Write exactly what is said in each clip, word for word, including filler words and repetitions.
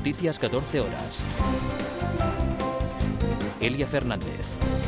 Noticias catorce horas. Elia Fernández.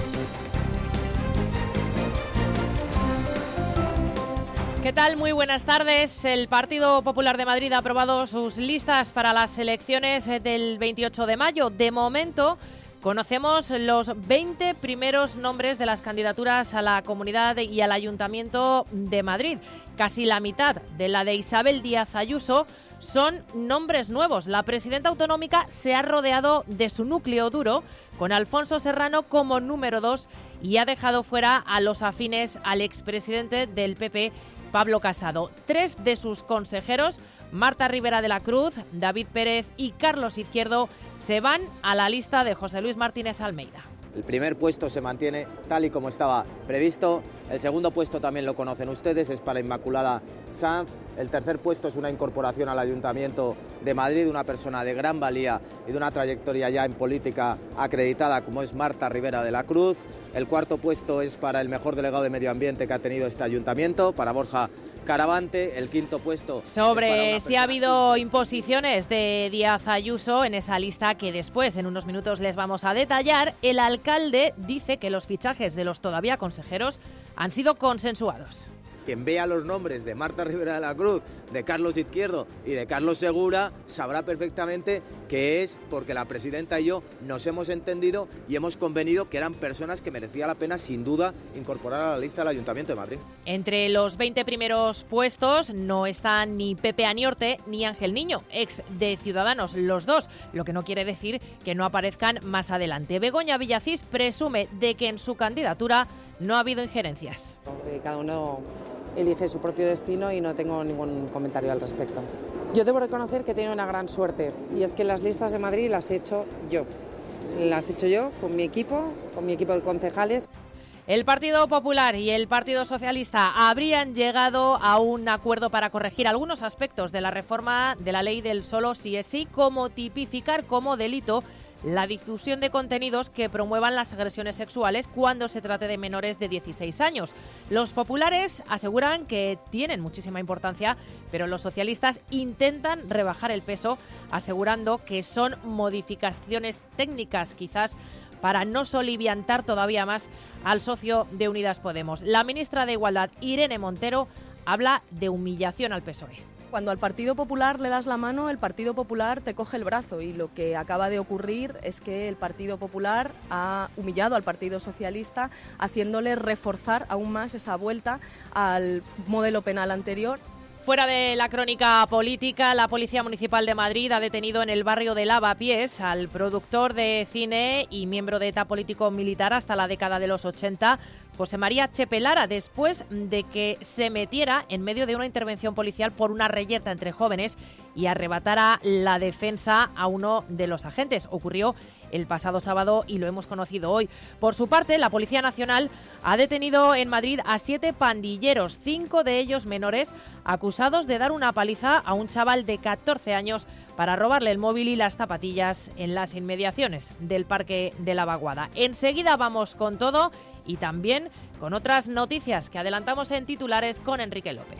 ¿Qué tal? Muy buenas tardes. El Partido Popular de Madrid ha aprobado sus listas para las elecciones del veintiocho de mayo. De momento, conocemos los veinte primeros nombres de las candidaturas a la Comunidad y al Ayuntamiento de Madrid. Casi la mitad de la de Isabel Díaz Ayuso son nombres nuevos. La presidenta autonómica se ha rodeado de su núcleo duro, con Alfonso Serrano como número dos, y ha dejado fuera a los afines al expresidente del P P, Pablo Casado. Tres de sus consejeros, Marta Rivera de la Cruz, David Pérez y Carlos Izquierdo, se van a la lista de José Luis Martínez Almeida. El primer puesto se mantiene tal y como estaba previsto. El segundo puesto también lo conocen ustedes, es para Inmaculada Sanz. El tercer puesto es una incorporación al Ayuntamiento de Madrid, una persona de gran valía y de una trayectoria ya en política acreditada, como es Marta Rivera de la Cruz. El cuarto puesto es para el mejor delegado de Medio Ambiente que ha tenido este Ayuntamiento, para Borja Caravante. El quinto puesto sobre si ha habido imposiciones de Díaz Ayuso en esa lista que después en unos minutos les vamos a detallar. El alcalde dice que los fichajes de los todavía consejeros han sido consensuados. Quien vea los nombres de Marta Rivera de la Cruz, de Carlos Izquierdo y de Carlos Segura sabrá perfectamente que es porque la presidenta y yo nos hemos entendido y hemos convenido que eran personas que merecía la pena sin duda incorporar a la lista del Ayuntamiento de Madrid. Entre los veinte primeros puestos no están ni Pepe Aniorte ni Ángel Niño, ex de Ciudadanos, los dos, lo que no quiere decir que no aparezcan más adelante. Begoña Villacís presume de que en su candidatura no ha habido injerencias. Cada uno elige su propio destino y no tengo ningún comentario al respecto. Yo debo reconocer que he tenido una gran suerte, y es que las listas de Madrid las he hecho yo. Las he hecho yo con mi equipo, con mi equipo de concejales. El Partido Popular y el Partido Socialista habrían llegado a un acuerdo para corregir algunos aspectos de la reforma de la ley del solo sí es sí, como tipificar como delito la difusión de contenidos que promuevan las agresiones sexuales cuando se trate de menores de dieciséis años. Los populares aseguran que tienen muchísima importancia, pero los socialistas intentan rebajar el peso, asegurando que son modificaciones técnicas, quizás para no soliviantar todavía más al socio de Unidas Podemos. La ministra de Igualdad, Irene Montero, habla de humillación al P S O E. Cuando al Partido Popular le das la mano, el Partido Popular te coge el brazo, y lo que acaba de ocurrir es que el Partido Popular ha humillado al Partido Socialista, haciéndole reforzar aún más esa vuelta al modelo penal anterior. Fuera de la crónica política, la Policía Municipal de Madrid ha detenido en el barrio de Lavapiés al productor de cine y miembro de ETA político militar hasta la década de los ochenta, José María Chepe Lara, después de que se metiera en medio de una intervención policial por una reyerta entre jóvenes y arrebatara la defensa a uno de los agentes. Ocurrió el pasado sábado y lo hemos conocido hoy. Por su parte, la Policía Nacional ha detenido en Madrid a siete pandilleros, cinco de ellos menores, acusados de dar una paliza a un chaval de catorce años para robarle el móvil y las zapatillas en las inmediaciones del Parque de la Vaguada. Enseguida vamos con todo y también con otras noticias que adelantamos en titulares con Enrique López.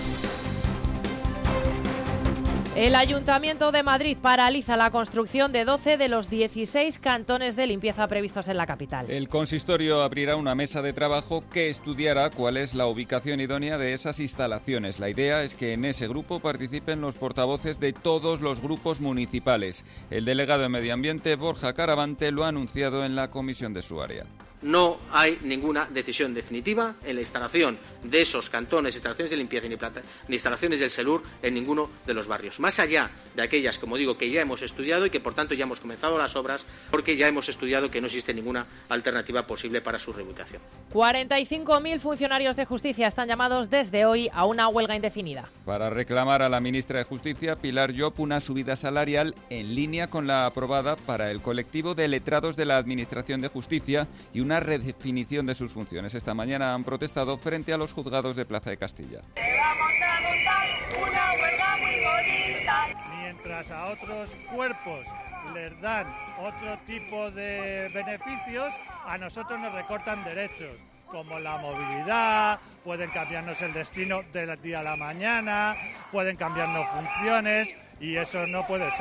El Ayuntamiento de Madrid paraliza la construcción de doce de los dieciséis cantones de limpieza previstos en la capital. El consistorio abrirá una mesa de trabajo que estudiará cuál es la ubicación idónea de esas instalaciones. La idea es que en ese grupo participen los portavoces de todos los grupos municipales. El delegado de Medio Ambiente, Borja Caravante, lo ha anunciado en la comisión de su área. No hay ninguna decisión definitiva en la instalación de esos cantones, instalaciones de limpieza ni instalaciones del SELUR en ninguno de los barrios. Más allá de aquellas, como digo, que ya hemos estudiado y que por tanto ya hemos comenzado las obras, porque ya hemos estudiado que no existe ninguna alternativa posible para su reubicación. cuarenta y cinco mil funcionarios de justicia están llamados desde hoy a una huelga indefinida. Para reclamar a la ministra de Justicia, Pilar Llop, una subida salarial en línea con la aprobada para el colectivo de letrados de la Administración de Justicia y una redefinición de sus funciones. Esta mañana han protestado frente a los juzgados de Plaza de Castilla. Vamos a montar una huelga muy bonita. Mientras a otros cuerpos les dan otro tipo de beneficios, a nosotros nos recortan derechos, como la movilidad, pueden cambiarnos el destino del día a la mañana, pueden cambiarnos funciones, y eso no puede ser.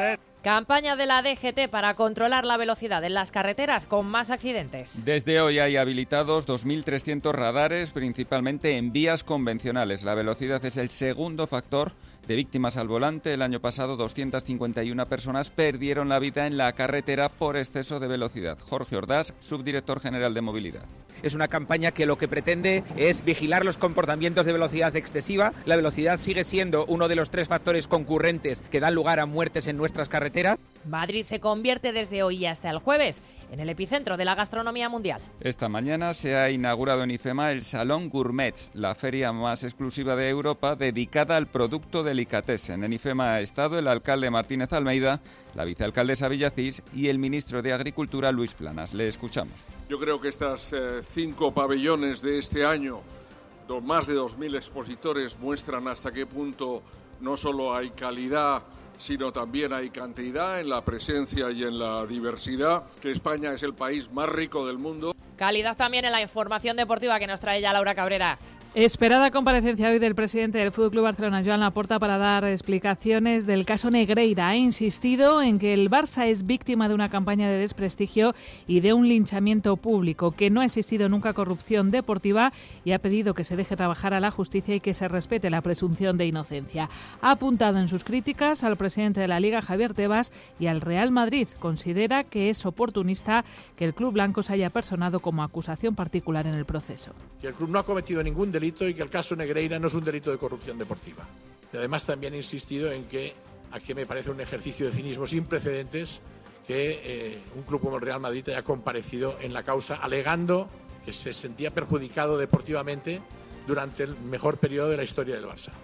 Campaña de la D G T para controlar la velocidad en las carreteras con más accidentes. Desde hoy hay habilitados dos mil trescientos radares, principalmente en vías convencionales. La velocidad es el segundo factor de víctimas al volante. El año pasado doscientas cincuenta y una personas perdieron la vida en la carretera por exceso de velocidad. Jorge Ordaz, subdirector general de Movilidad. Es una campaña que lo que pretende es vigilar los comportamientos de velocidad excesiva. La velocidad sigue siendo uno de los tres factores concurrentes que dan lugar a muertes en nuestras carreteras. Madrid se convierte desde hoy hasta el jueves en el epicentro de la gastronomía mundial. Esta mañana se ha inaugurado en IFEMA el Salón Gourmets, la feria más exclusiva de Europa dedicada al producto delicatessen. En IFEMA ha estado el alcalde Martínez Almeida, la vicealcaldesa Villacís y el ministro de Agricultura Luis Planas. Le escuchamos. Yo creo que estas eh, cinco pabellones de este año, do, más de dos mil expositores, muestran hasta qué punto no solo hay calidad, sino también hay cantidad en la presencia y en la diversidad, que España es el país más rico del mundo. Calidad también en la información deportiva que nos trae ya Laura Cabrera. Esperada comparecencia hoy del presidente del F C Barcelona, Joan Laporta, para dar explicaciones del caso Negreira. Ha insistido en que el Barça es víctima de una campaña de desprestigio y de un linchamiento público, que no ha existido nunca corrupción deportiva y ha pedido que se deje trabajar a la justicia y que se respete la presunción de inocencia. Ha apuntado en sus críticas al presidente de la Liga, Javier Tebas, y al Real Madrid. Considera que es oportunista que el club blanco se haya personado como acusación particular en el proceso. Que el club no ha cometido ningún delito y que el caso Negreira no es un delito de corrupción deportiva. Y además también he insistido en que aquí me parece un ejercicio de cinismo sin precedentes que eh, un club como el Real Madrid haya comparecido en la causa alegando que se sentía perjudicado deportivamente durante el mejor periodo de la historia del Barça.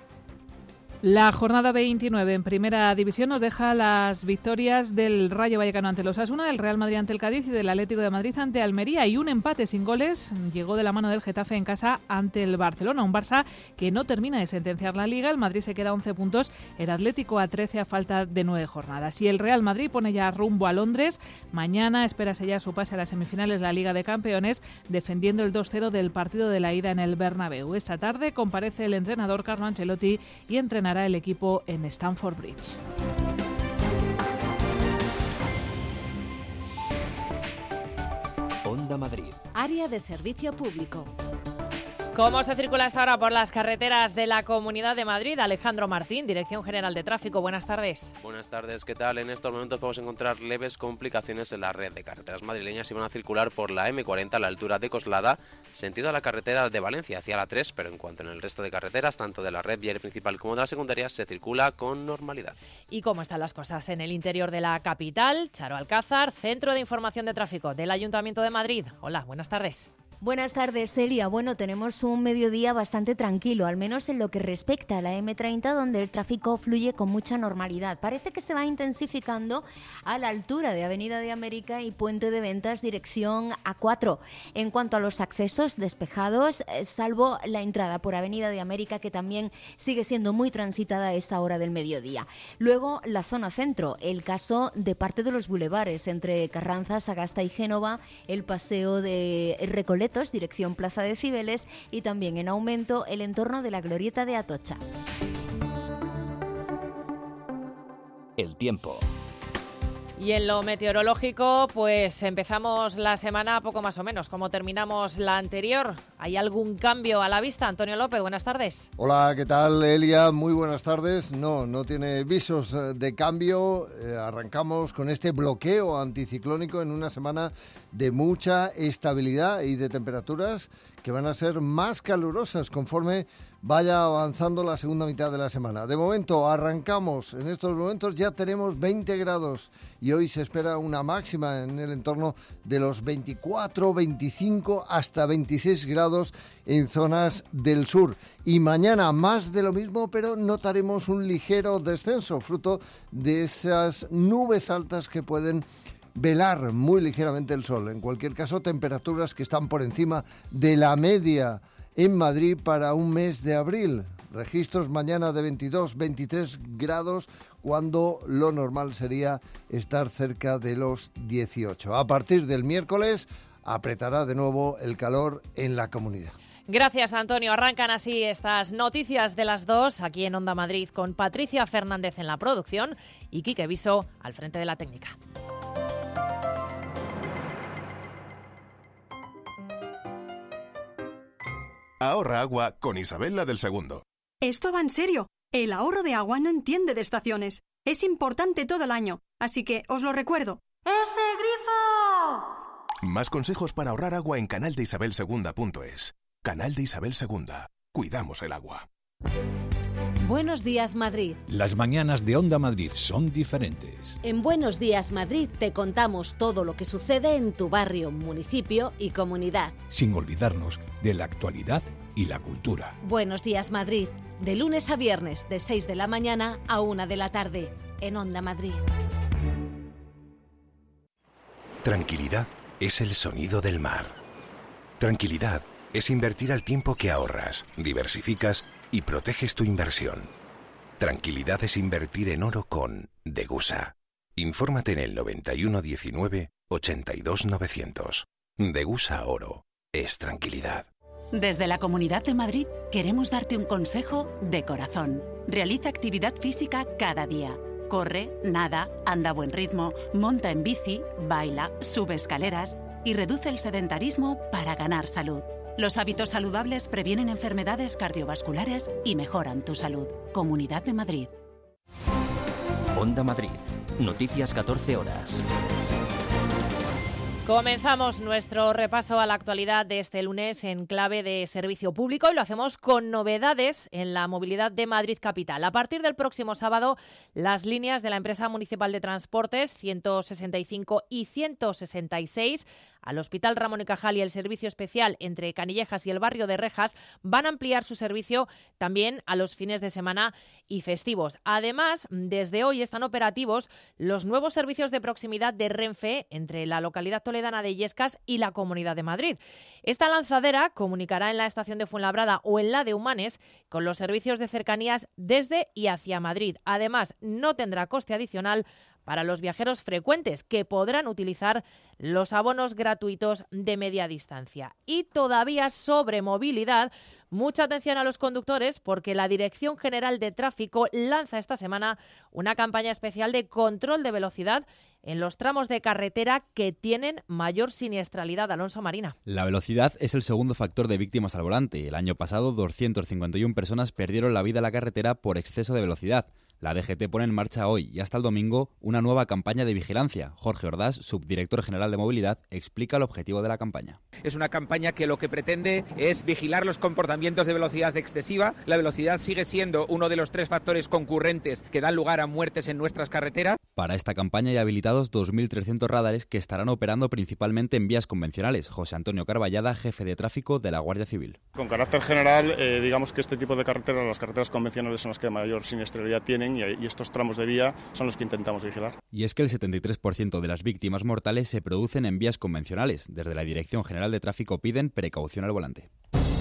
La jornada veintinueve en Primera División nos deja las victorias del Rayo Vallecano ante los Osasuna, del Real Madrid ante el Cádiz y del Atlético de Madrid ante Almería. Y un empate sin goles llegó de la mano del Getafe en casa ante el Barcelona. Un Barça que no termina de sentenciar la Liga. El Madrid se queda a once puntos, el Atlético a trece a falta de nueve jornadas. Y el Real Madrid pone ya rumbo a Londres. Mañana espera sellar su pase a las semifinales de la Liga de Campeones, defendiendo el dos cero del partido de la ida en el Bernabéu. Esta tarde comparece el entrenador Carlo Ancelotti y entrenará el equipo en Stamford Bridge. Onda Madrid. Área de servicio público. ¿Cómo se circula hasta ahora por las carreteras de la Comunidad de Madrid? Alejandro Martín, Dirección General de Tráfico. Buenas tardes. Buenas tardes, ¿qué tal? En estos momentos podemos encontrar leves complicaciones en la red de carreteras madrileñas y van a circular por la eme cuarenta a la altura de Coslada, sentido a la carretera de Valencia hacia la tres, pero en cuanto en el resto de carreteras, tanto de la red viaria principal como de la secundaria, se circula con normalidad. ¿Y cómo están las cosas en el interior de la capital? Charo Alcázar, Centro de Información de Tráfico del Ayuntamiento de Madrid. Hola, buenas tardes. Buenas tardes, Celia. Bueno, tenemos un mediodía bastante tranquilo, al menos en lo que respecta a la eme treinta, donde el tráfico fluye con mucha normalidad. Parece que se va intensificando a la altura de Avenida de América y Puente de Ventas, dirección A cuatro. En cuanto a los accesos, despejados, salvo la entrada por Avenida de América, que también sigue siendo muy transitada a esta hora del mediodía. Luego, la zona centro, el caso de parte de los bulevares, entre Carranza, Sagasta y Génova, el paseo de Recoletos, dirección Plaza de Cibeles, y también en aumento el entorno de la glorieta de Atocha. El tiempo. Y en lo meteorológico, pues empezamos la semana poco más o menos, como terminamos la anterior. ¿Hay algún cambio a la vista? Antonio López, buenas tardes. Hola, ¿qué tal, Elia? Muy buenas tardes. No, no tiene visos de cambio. Eh, arrancamos con este bloqueo anticiclónico en una semana de mucha estabilidad y de temperaturas que van a ser más calurosas conforme vaya avanzando la segunda mitad de la semana. De momento arrancamos, en estos momentos ya tenemos veinte grados y hoy se espera una máxima en el entorno de los veinticuatro, veinticinco hasta veintiséis grados en zonas del sur. Y mañana más de lo mismo, pero notaremos un ligero descenso, fruto de esas nubes altas que pueden velar muy ligeramente el sol. En cualquier caso, temperaturas que están por encima de la media en Madrid para un mes de abril. Registros mañana de veintidós, veintitrés grados, cuando lo normal sería estar cerca de los dieciocho. A partir del miércoles apretará de nuevo el calor en la comunidad. Gracias, Antonio. Arrancan así estas noticias de las dos aquí en Onda Madrid con Patricia Fernández en la producción y Quique Viso al frente de la técnica. Ahorra agua con Isabel la del Segundo. Esto va en serio. El ahorro de agua no entiende de estaciones. Es importante todo el año, así que os lo recuerdo. ¡Ese grifo! Más consejos para ahorrar agua en canal de isabel segunda punto es. Canal de Isabel Segunda. Cuidamos el agua. Buenos días, Madrid. Las mañanas de Onda Madrid son diferentes. En Buenos días, Madrid te contamos todo lo que sucede en tu barrio, municipio y comunidad. Sin olvidarnos de la actualidad y la cultura. Buenos días, Madrid. De lunes a viernes, de seis de la mañana a una de la tarde, en Onda Madrid. Tranquilidad es el sonido del mar. Tranquilidad es invertir al tiempo que ahorras, diversificas y proteges tu inversión. Tranquilidad es invertir en oro con Degusa. Infórmate en el noventa y uno diecinueve ochenta y dos novecientos. Degusa Oro es tranquilidad. Desde la Comunidad de Madrid queremos darte un consejo de corazón. Realiza actividad física cada día. Corre, nada, anda a buen ritmo, monta en bici, baila, sube escaleras y reduce el sedentarismo para ganar salud. Los hábitos saludables previenen enfermedades cardiovasculares y mejoran tu salud. Comunidad de Madrid. Onda Madrid. Noticias catorce horas. Comenzamos nuestro repaso a la actualidad de este lunes en clave de servicio público y lo hacemos con novedades en la movilidad de Madrid Capital. A partir del próximo sábado, las líneas de la empresa municipal de transportes ciento sesenta y cinco y ciento sesenta y seis al Hospital Ramón y Cajal y el servicio especial entre Canillejas y el barrio de Rejas van a ampliar su servicio también a los fines de semana y festivos. Además, desde hoy están operativos los nuevos servicios de proximidad de Renfe entre la localidad toledana de Illescas y la Comunidad de Madrid. Esta lanzadera comunicará en la estación de Fuenlabrada o en la de Humanes con los servicios de cercanías desde y hacia Madrid. Además, no tendrá coste adicional para los viajeros frecuentes, que podrán utilizar los abonos gratuitos de media distancia. Y todavía sobre movilidad, mucha atención a los conductores, porque la Dirección General de Tráfico lanza esta semana una campaña especial de control de velocidad en los tramos de carretera que tienen mayor siniestralidad. Alonso Marina. La velocidad es el segundo factor de víctimas al volante. El año pasado, doscientas cincuenta y una personas perdieron la vida en la carretera por exceso de velocidad. La D G T pone en marcha hoy y hasta el domingo una nueva campaña de vigilancia. Jorge Ordaz, subdirector general de Movilidad, explica el objetivo de la campaña. Es una campaña que lo que pretende es vigilar los comportamientos de velocidad excesiva. La velocidad sigue siendo uno de los tres factores concurrentes que dan lugar a muertes en nuestras carreteras. Para esta campaña hay habilitados dos mil trescientos radares que estarán operando principalmente en vías convencionales. José Antonio Carballada, jefe de tráfico de la Guardia Civil. Con carácter general, eh, digamos que este tipo de carreteras, las carreteras convencionales, son las que mayor siniestralidad tienen y, y estos tramos de vía son los que intentamos vigilar. Y es que el setenta y tres por ciento de las víctimas mortales se producen en vías convencionales. Desde la Dirección General de Tráfico piden precaución al volante.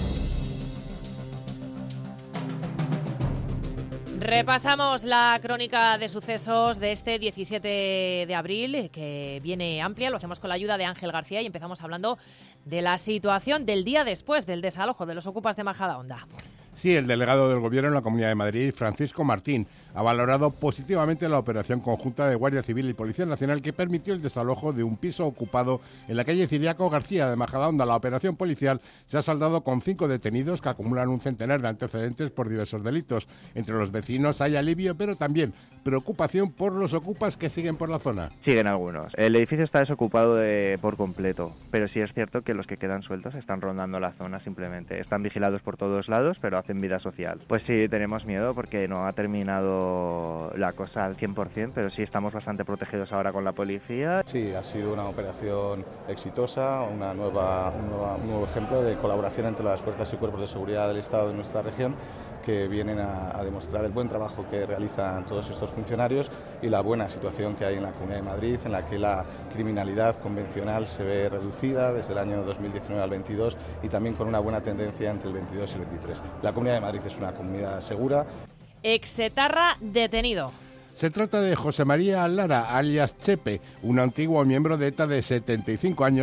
Repasamos la crónica de sucesos de este diecisiete de abril, que viene amplia. Lo hacemos con la ayuda de Ángel García y empezamos hablando de la situación del día después del desalojo de los ocupas de Majadahonda. Sí, el delegado del Gobierno en la Comunidad de Madrid, Francisco Martín, ha valorado positivamente la operación conjunta de Guardia Civil y Policía Nacional que permitió el desalojo de un piso ocupado en la calle Ciriaco García de Majadahonda. La operación policial se ha saldado con cinco detenidos que acumulan un centenar de antecedentes por diversos delitos. Entre los vecinos hay alivio, pero también preocupación por los ocupas que siguen por la zona. Siguen algunos. El edificio está desocupado de, por completo, pero sí es cierto que los que quedan sueltos están rondando la zona simplemente. Están vigilados por todos lados, pero en vida social. Pues sí, tenemos miedo porque no ha terminado la cosa al cien por ciento, pero sí estamos bastante protegidos ahora con la policía. Sí, ha sido una operación exitosa, una nueva, un, nueva, un nuevo ejemplo de colaboración entre las fuerzas y cuerpos de seguridad del Estado de nuestra región, que vienen a, a demostrar el buen trabajo que realizan todos estos funcionarios y la buena situación que hay en la Comunidad de Madrid, en la que la criminalidad convencional se ve reducida desde el año dos mil diecinueve al veintidós y también con una buena tendencia entre el veintidós y el veintitrés. La Comunidad de Madrid es una comunidad segura. Exetarra detenido. Se trata de José María Lara, alias Chepe, un antiguo miembro de ETA de setenta y cinco años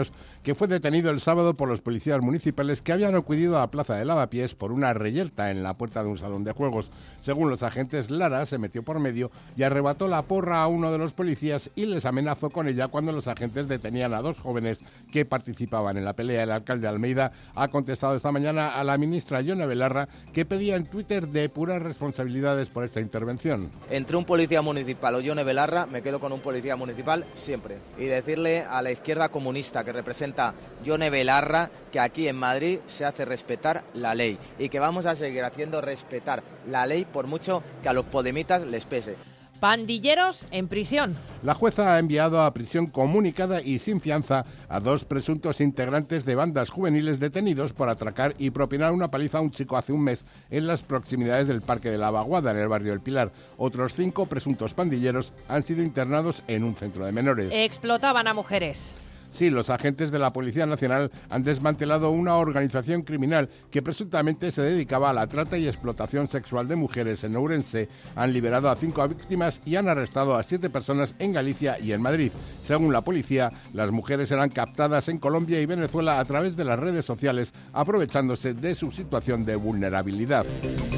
que fue detenido el sábado por los policías municipales que habían acudido a la plaza de Lavapiés por una reyerta en la puerta de un salón de juegos. Según los agentes, Lara se metió por medio y arrebató la porra a uno de los policías y les amenazó con ella cuando los agentes detenían a dos jóvenes que participaban en la pelea. El alcalde de Almeida ha contestado esta mañana a la ministra Yone Belarra, que pedía en Twitter depurar responsabilidades por esta intervención. Entre un policía municipal o Yone Belarra, me quedo con un policía municipal siempre. Y decirle a la izquierda comunista que representa Yone Belarra que aquí en Madrid se hace respetar la ley y que vamos a seguir haciendo respetar la ley por mucho que a los podemitas les pese. Pandilleros en prisión. La jueza ha enviado a prisión comunicada y sin fianza a dos presuntos integrantes de bandas juveniles detenidos por atracar y propinar una paliza a un chico hace un mes en las proximidades del Parque de la Vaguada, en el barrio del Pilar. Otros cinco presuntos pandilleros han sido internados en un centro de menores. Explotaban a mujeres. Sí, los agentes de la Policía Nacional han desmantelado una organización criminal que presuntamente se dedicaba a la trata y explotación sexual de mujeres en Ourense. Han liberado a cinco víctimas y han arrestado a siete personas en Galicia y en Madrid. Según la policía, las mujeres eran captadas en Colombia y Venezuela a través de las redes sociales, aprovechándose de su situación de vulnerabilidad.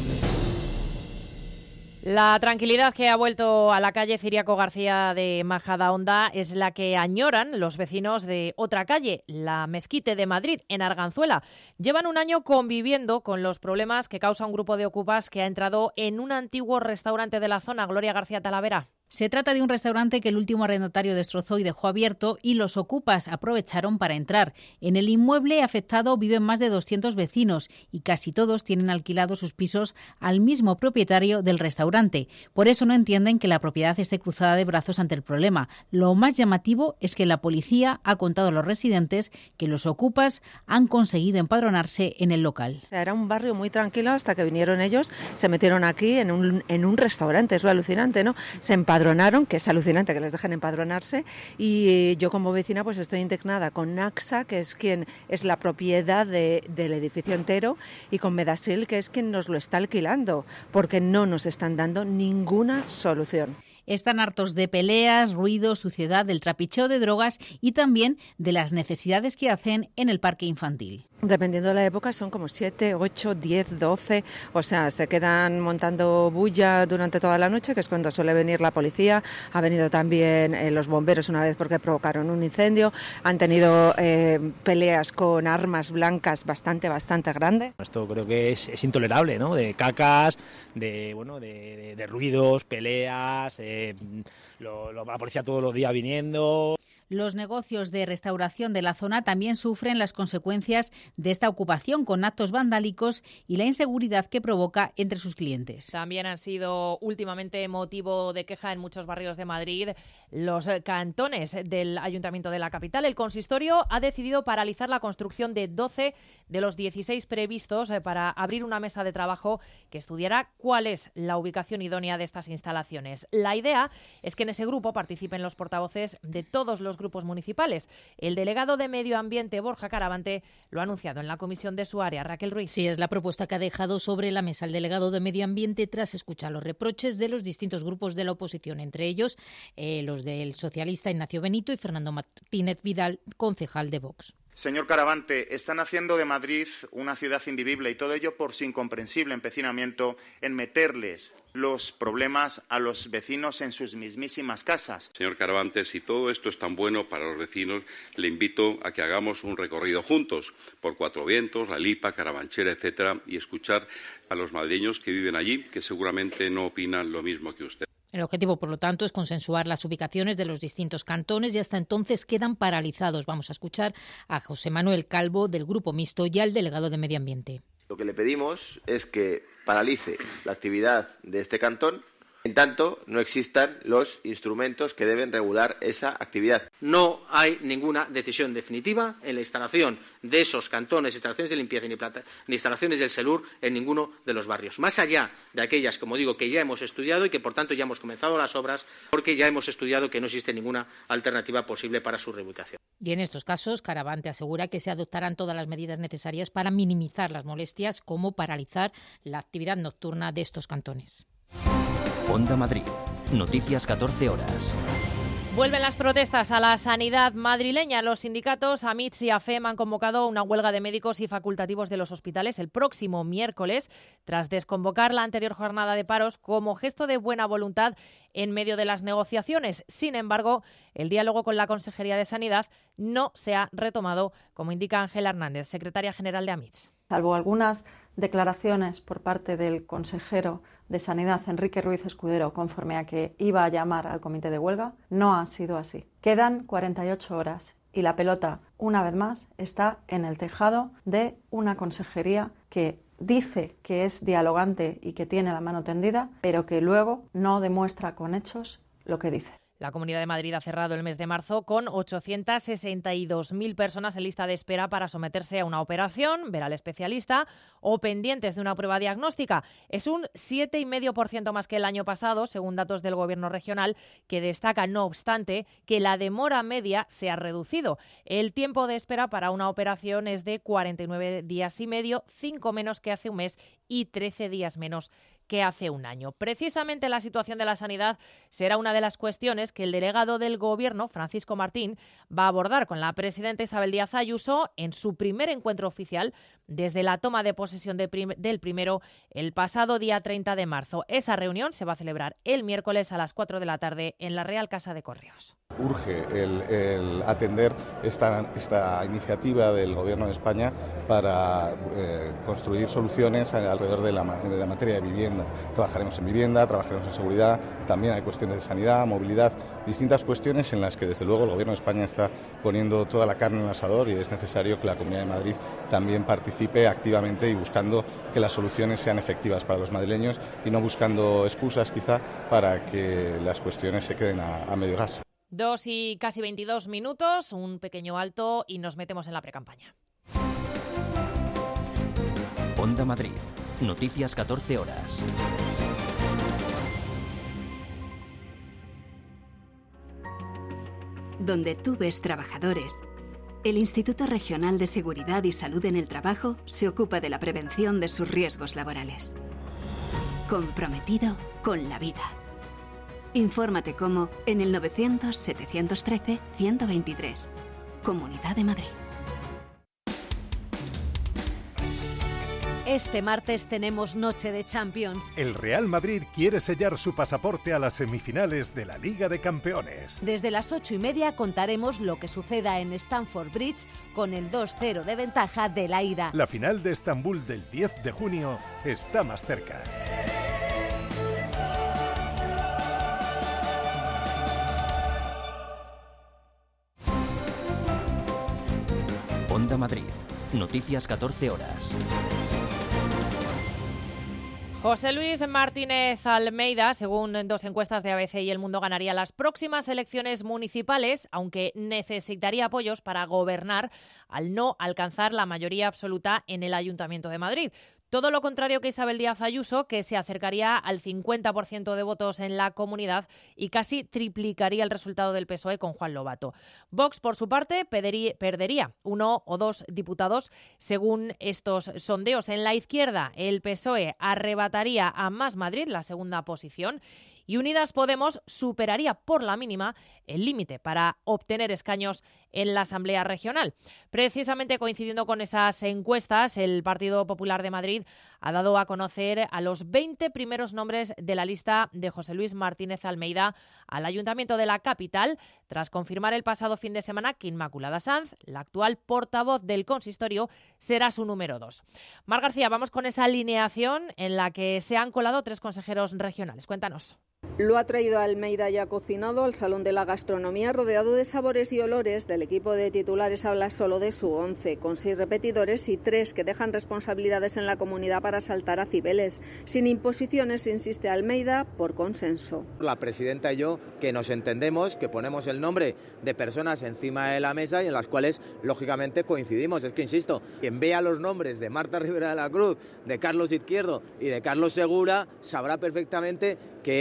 La tranquilidad que ha vuelto a la calle Ciriaco García de Majadahonda es la que añoran los vecinos de otra calle, la Mezquite de Madrid, en Arganzuela. Llevan un año conviviendo con los problemas que causa un grupo de ocupas que ha entrado en un antiguo restaurante de la zona. Gloria García Talavera. Se trata de un restaurante que el último arrendatario destrozó y dejó abierto y los ocupas aprovecharon para entrar. En el inmueble afectado viven más de doscientos vecinos y casi todos tienen alquilados sus pisos al mismo propietario del restaurante. Por eso no entienden que la propiedad esté cruzada de brazos ante el problema. Lo más llamativo es que la policía ha contado a los residentes que los ocupas han conseguido empadronarse en el local. Era un barrio muy tranquilo hasta que vinieron ellos, se metieron aquí en un, en un restaurante, es lo alucinante, ¿no? Se empadronaron. Empadronaron, que es alucinante que les dejen empadronarse, y yo como vecina pues estoy indignada con Naxa, que es quien es la propiedad de, del edificio entero, y con Medasil, que es quien nos lo está alquilando, porque no nos están dando ninguna solución. Están hartos de peleas, ruido, suciedad, del trapicheo de drogas y también de las necesidades que hacen en el parque infantil. Dependiendo de la época son como siete, ocho, diez, doce, o sea, se quedan montando bulla durante toda la noche, que es cuando suele venir la policía. Ha venido también eh, los bomberos una vez porque provocaron un incendio. Han tenido eh, peleas con armas blancas bastante, bastante grandes. Esto creo que es, es intolerable, ¿no? De cacas, de bueno, de, de, de ruidos, peleas, eh, lo, lo, la policía todos los días viniendo. Los negocios de restauración de la zona también sufren las consecuencias de esta ocupación, con actos vandálicos y la inseguridad que provoca entre sus clientes. También han sido últimamente motivo de queja en muchos barrios de Madrid los cantones del Ayuntamiento de la capital. El consistorio ha decidido paralizar la construcción de doce de los dieciséis previstos para abrir una mesa de trabajo que estudiará cuál es la ubicación idónea de estas instalaciones. La idea es que en ese grupo participen los portavoces de todos los grupos municipales. El delegado de Medio Ambiente, Borja Caravante, lo ha anunciado en la comisión de su área. Raquel Ruiz. Sí, es la propuesta que ha dejado sobre la mesa el delegado de Medio Ambiente tras escuchar los reproches de los distintos grupos de la oposición, entre ellos eh, los del socialista Ignacio Benito y Fernando Martínez Vidal, concejal de Vox. Señor Caravante, están haciendo de Madrid una ciudad invivible y todo ello por su incomprensible empecinamiento en meterles los problemas a los vecinos en sus mismísimas casas. Señor Caravante, si todo esto es tan bueno para los vecinos, le invito a que hagamos un recorrido juntos por Cuatro Vientos, La Lipa, Carabanchel, etcétera, y escuchar a los madrileños que viven allí, que seguramente no opinan lo mismo que usted. El objetivo, por lo tanto, es consensuar las ubicaciones de los distintos cantones y hasta entonces quedan paralizados. Vamos a escuchar a José Manuel Calvo, del Grupo Mixto, y al delegado de Medio Ambiente. Lo que le pedimos es que paralice la actividad de este cantón en tanto no existan los instrumentos que deben regular esa actividad. No hay ninguna decisión definitiva en la instalación de esos cantones, instalaciones de limpieza ni plata, ni instalaciones del SELUR en ninguno de los barrios. Más allá de aquellas, como digo, que ya hemos estudiado y que, por tanto, ya hemos comenzado las obras, porque ya hemos estudiado que no existe ninguna alternativa posible para su reubicación. Y en estos casos, Caravante asegura que se adoptarán todas las medidas necesarias para minimizar las molestias, como paralizar la actividad nocturna de estos cantones. Onda Madrid. Noticias catorce horas. Vuelven las protestas a la sanidad madrileña. Los sindicatos AMITS y AFEM han convocado una huelga de médicos y facultativos de los hospitales el próximo miércoles, tras desconvocar la anterior jornada de paros como gesto de buena voluntad en medio de las negociaciones. Sin embargo, el diálogo con la Consejería de Sanidad no se ha retomado, como indica Ángela Hernández, secretaria general de AMITS. Salvo algunas declaraciones por parte del consejero de Sanidad, Enrique Ruiz Escudero, conforme a que iba a llamar al comité de huelga, no ha sido así. Quedan cuarenta y ocho horas y la pelota, una vez más, está en el tejado de una consejería que dice que es dialogante y que tiene la mano tendida, pero que luego no demuestra con hechos lo que dice. La Comunidad de Madrid ha cerrado el mes de marzo con ochocientas sesenta y dos mil personas en lista de espera para someterse a una operación, ver al especialista o pendientes de una prueba diagnóstica. Es un siete coma cinco por ciento más que el año pasado, según datos del Gobierno regional, que destaca, no obstante, que la demora media se ha reducido. El tiempo de espera para una operación es de cuarenta y nueve días y medio, cinco menos que hace un mes y trece días menos que hace un año. Precisamente la situación de la sanidad será una de las cuestiones que el delegado del Gobierno, Francisco Martín, va a abordar con la presidenta Isabel Díaz Ayuso en su primer encuentro oficial desde la toma de posesión de prim- del primero el pasado día treinta de marzo. Esa reunión se va a celebrar el miércoles a las cuatro de la tarde en la Real Casa de Correos. Urge el, el atender esta, esta iniciativa del Gobierno de España para eh, construir soluciones alrededor de la, de la materia de vivienda. Trabajaremos en vivienda, trabajaremos en seguridad, también hay cuestiones de sanidad, movilidad, distintas cuestiones en las que desde luego el Gobierno de España está poniendo toda la carne en el asador y es necesario que la Comunidad de Madrid también participe activamente y buscando que las soluciones sean efectivas para los madrileños y no buscando excusas quizá para que las cuestiones se queden a, a medio gas. Dos y casi veintidós minutos, un pequeño alto y nos metemos en la precampaña. Onda Madrid. Noticias catorce horas. Donde tú ves trabajadores, el Instituto Regional de Seguridad y Salud en el Trabajo se ocupa de la prevención de sus riesgos laborales. Comprometido con la vida. Infórmate cómo en el novecientos, setecientos trece, ciento veintitrés. Comunidad de Madrid. Este martes tenemos Noche de Champions. El Real Madrid quiere sellar su pasaporte a las semifinales de la Liga de Campeones. Desde las ocho y media contaremos lo que suceda en Stamford Bridge con el dos cero de ventaja de la ida. La final de Estambul del diez de junio está más cerca. Onda Madrid. Noticias catorce horas. José Luis Martínez Almeida, según dos encuestas de A B C y El Mundo, ganaría las próximas elecciones municipales, aunque necesitaría apoyos para gobernar al no alcanzar la mayoría absoluta en el Ayuntamiento de Madrid. Todo lo contrario que Isabel Díaz Ayuso, que se acercaría al cincuenta por ciento de votos en la comunidad y casi triplicaría el resultado del P S O E con Juan Lobato. Vox, por su parte, perdería uno o dos diputados según estos sondeos. En la izquierda, el P S O E arrebataría a Más Madrid la segunda posición y Unidas Podemos superaría por la mínima el límite para obtener escaños en la Asamblea Regional. Precisamente coincidiendo con esas encuestas, el Partido Popular de Madrid ha dado a conocer a los veinte primeros nombres de la lista de José Luis Martínez Almeida al Ayuntamiento de la capital, tras confirmar el pasado fin de semana que Inmaculada Sanz, la actual portavoz del consistorio, será su número dos. Mar García, vamos con esa alineación en la que se han colado tres consejeros regionales. Cuéntanos. Lo ha traído Almeida ya cocinado al Salón de la Gastronomía, rodeado de sabores y olores. Del equipo de titulares habla solo de su once, con seis repetidores y tres que dejan responsabilidades en la comunidad para saltar a Cibeles. Sin imposiciones, insiste Almeida, por consenso. La presidenta y yo, que nos entendemos, que ponemos el nombre de personas encima de la mesa y en las cuales, lógicamente, coincidimos. Es que, insisto, quien vea los nombres de Marta Rivera de la Cruz, de Carlos Izquierdo y de Carlos Segura, sabrá perfectamente que es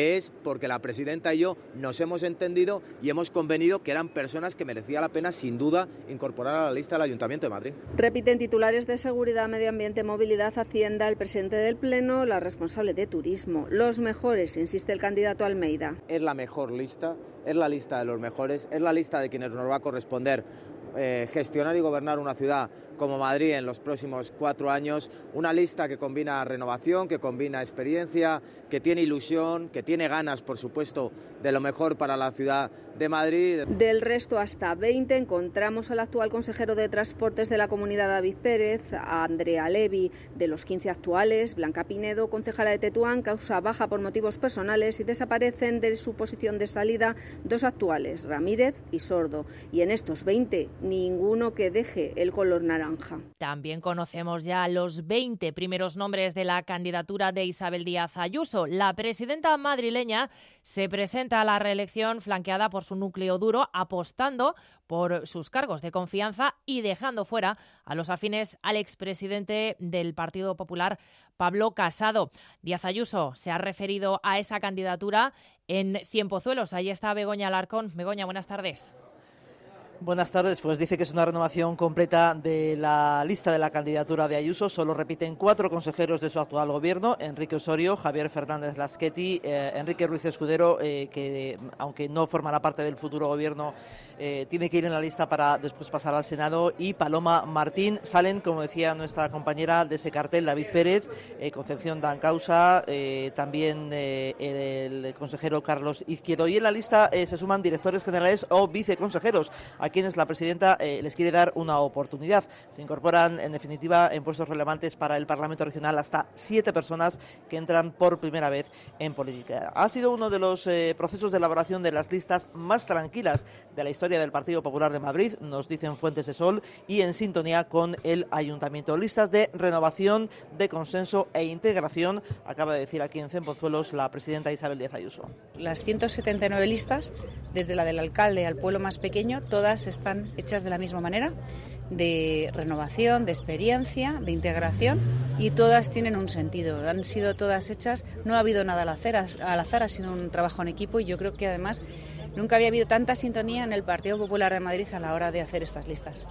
porque la presidenta y yo nos hemos entendido y hemos convenido que eran personas que merecía la pena, sin duda, incorporar a la lista del Ayuntamiento de Madrid. Repiten titulares de Seguridad, Medio Ambiente, Movilidad, Hacienda, el presidente del Pleno, la responsable de Turismo. Los mejores, insiste el candidato Almeida. Es la mejor lista, es la lista de los mejores, es la lista de quienes nos va a corresponder eh, gestionar y gobernar una ciudad como Madrid en los próximos cuatro años, una lista que combina renovación, que combina experiencia, que tiene ilusión, que tiene ganas, por supuesto, de lo mejor para la ciudad de Madrid. Del resto, hasta veinte, encontramos al actual consejero de Transportes de la Comunidad, David Pérez, a Andrea Levy. De los quince actuales, Blanca Pinedo, concejala de Tetuán, causa baja por motivos personales y desaparecen de su posición de salida dos actuales, Ramírez y Sordo. Y en estos veinte, ninguno que deje el color naranja. También conocemos ya los veinte primeros nombres de la candidatura de Isabel Díaz Ayuso. La presidenta madrileña se presenta a la reelección flanqueada por su núcleo duro, apostando por sus cargos de confianza y dejando fuera a los afines al expresidente del Partido Popular, Pablo Casado. Díaz Ayuso se ha referido a esa candidatura en Cienpozuelos. Ahí está Begoña Alarcón. Begoña, buenas tardes. Buenas tardes, pues dice que es una renovación completa de la lista de la candidatura de Ayuso. Solo repiten cuatro consejeros de su actual gobierno: Enrique Osorio, Javier Fernández Lasqueti, eh, Enrique Ruiz Escudero, eh, que aunque no formará parte del futuro gobierno, eh, tiene que ir en la lista para después pasar al Senado, y Paloma Martín. Salen, como decía nuestra compañera, de ese cartel David Pérez, eh, Concepción Dancausa, eh, también eh, el, el consejero Carlos Izquierdo, y en la lista eh, se suman directores generales o viceconsejeros, a quienes la presidenta eh, les quiere dar una oportunidad. Se incorporan, en definitiva, en puestos relevantes para el Parlamento Regional hasta siete personas que entran por primera vez en política. Ha sido uno de los eh, procesos de elaboración de las listas más tranquilas de la historia del Partido Popular de Madrid, nos dicen fuentes de Sol, y en sintonía con el Ayuntamiento. Listas de renovación, de consenso e integración, acaba de decir aquí en Cienpozuelos la presidenta Isabel Díaz Ayuso. Las ciento setenta y nueve listas, desde la del alcalde al pueblo más pequeño, todas están hechas de la misma manera, de renovación, de experiencia, de integración, y todas tienen un sentido. Han sido todas hechas, no ha habido nada al azar, al azar, ha sido un trabajo en equipo, y yo creo que además nunca había habido tanta sintonía en el Partido Popular de Madrid a la hora de hacer estas listas.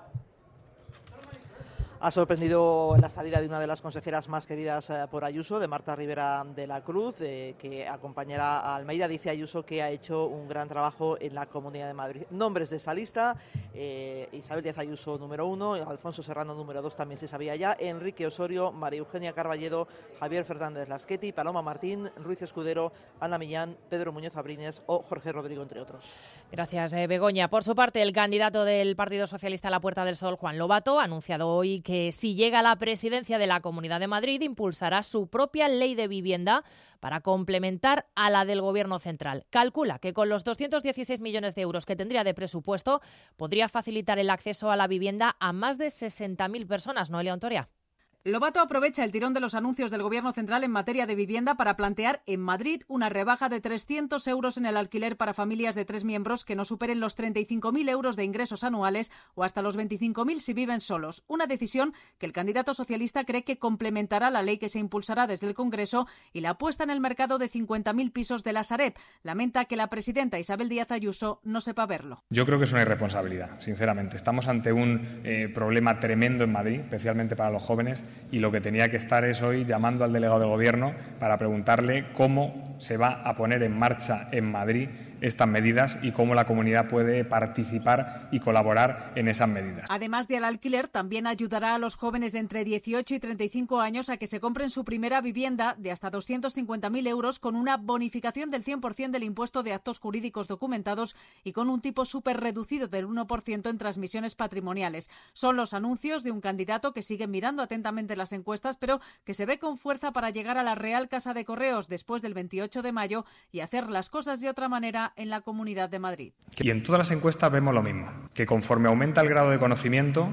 Ha sorprendido la salida de una de las consejeras más queridas eh, por Ayuso, de Marta Rivera de la Cruz, eh, que acompañará a Almeida. Dice Ayuso que ha hecho un gran trabajo en la Comunidad de Madrid. Nombres de esa lista: eh, Isabel Díaz Ayuso número uno, Alfonso Serrano número dos, también se sabía ya, Enrique Osorio, María Eugenia Carballedo, Javier Fernández Lasqueti, Paloma Martín, Ruiz Escudero, Ana Millán, Pedro Muñoz Abrines o Jorge Rodrigo, entre otros. Gracias, eh, Begoña. Por su parte, el candidato del Partido Socialista a la Puerta del Sol, Juan Lobato, ha anunciado hoy que que si llega a la presidencia de la Comunidad de Madrid impulsará su propia ley de vivienda para complementar a la del Gobierno central. Calcula que con los doscientos dieciséis millones de euros que tendría de presupuesto podría facilitar el acceso a la vivienda a más de sesenta mil personas. Noelia Ontoria. Lobato aprovecha el tirón de los anuncios del Gobierno central en materia de vivienda para plantear en Madrid una rebaja de trescientos euros en el alquiler para familias de tres miembros que no superen los treinta y cinco mil euros de ingresos anuales o hasta los veinticinco mil si viven solos. Una decisión que el candidato socialista cree que complementará la ley que se impulsará desde el Congreso y la puesta en el mercado de cincuenta mil pisos de la Sareb. Lamenta que la presidenta Isabel Díaz Ayuso no sepa verlo. Yo creo que es una irresponsabilidad, sinceramente. Estamos ante un eh, problema tremendo en Madrid, especialmente para los jóvenes, y lo que tenía que estar es hoy llamando al delegado del Gobierno para preguntarle cómo se va a poner en marcha en Madrid estas medidas y cómo la comunidad puede participar y colaborar en esas medidas. Además del alquiler, también ayudará a los jóvenes de entre dieciocho y treinta y cinco años a que se compren su primera vivienda de hasta doscientos cincuenta mil euros con una bonificación del cien por ciento del impuesto de actos jurídicos documentados y con un tipo súper reducido del uno por ciento en transmisiones patrimoniales. Son los anuncios de un candidato que sigue mirando atentamente las encuestas, pero que se ve con fuerza para llegar a la Real Casa de Correos después del veintiocho de mayo y hacer las cosas de otra manera en la Comunidad de Madrid. Y en todas las encuestas vemos lo mismo, que conforme aumenta el grado de conocimiento,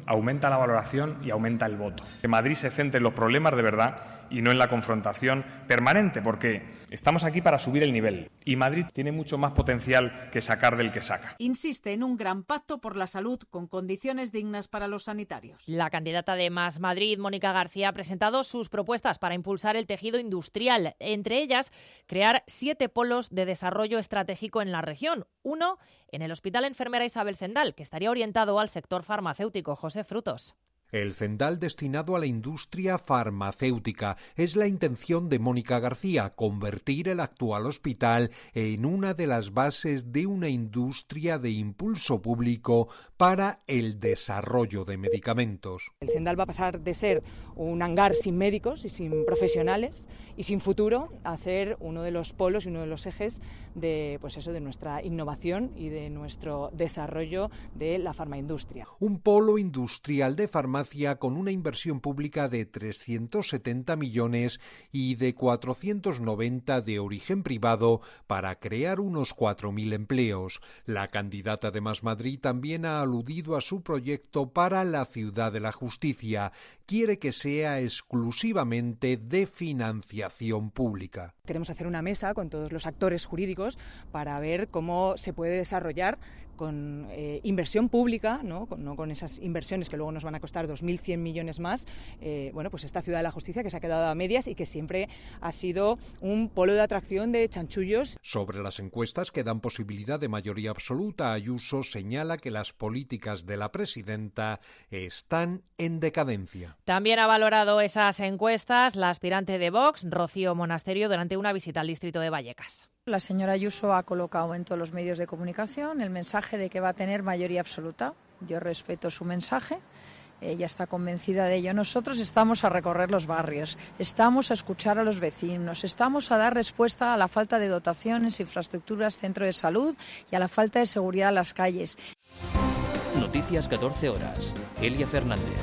aumenta la valoración y aumenta el voto. Que Madrid se centre en los problemas de verdad y no en la confrontación permanente, porque estamos aquí para subir el nivel y Madrid tiene mucho más potencial que sacar del que saca. Insiste en un gran pacto por la salud con condiciones dignas para los sanitarios. La candidata de Más Madrid, Mónica García, ha presentado sus propuestas para impulsar el tejido industrial, entre ellas crear siete polos de desarrollo estratégico en la región. Uno en el Hospital Enfermera Isabel Zendal, que estaría orientado al sector farmacéutico. José Frutos. El Zendal destinado a la industria farmacéutica. Es la intención de Mónica García, convertir el actual hospital en una de las bases de una industria de impulso público para el desarrollo de medicamentos. El Zendal va a pasar de ser un hangar sin médicos y sin profesionales y sin futuro a ser uno de los polos y uno de los ejes de, pues eso, de nuestra innovación y de nuestro desarrollo de la farmaindustria. Un polo industrial de farmacia con una inversión pública de trescientos setenta millones y de cuatrocientos noventa de origen privado para crear unos cuatro mil empleos. La candidata de Más Madrid también ha aludido a su proyecto para la Ciudad de la Justicia. Quiere que sea exclusivamente de financiación pública. Queremos hacer una mesa con todos los actores jurídicos para ver cómo se puede desarrollar con eh, inversión pública, ¿no? Con, no con esas inversiones que luego nos van a costar dos mil cien millones más, eh, bueno, pues esta Ciudad de la Justicia que se ha quedado a medias y que siempre ha sido un polo de atracción de chanchullos. Sobre las encuestas que dan posibilidad de mayoría absoluta, Ayuso señala que las políticas de la presidenta están en decadencia. También ha valorado esas encuestas la aspirante de Vox, Rocío Monasterio, durante una visita al distrito de Vallecas. La señora Ayuso ha colocado en todos los medios de comunicación el mensaje de que va a tener mayoría absoluta. Yo respeto su mensaje. Ella está convencida de ello. Nosotros estamos a recorrer los barrios, estamos a escuchar a los vecinos, estamos a dar respuesta a la falta de dotaciones, infraestructuras, centro de salud y a la falta de seguridad en las calles. Noticias catorce horas. Elia Fernández.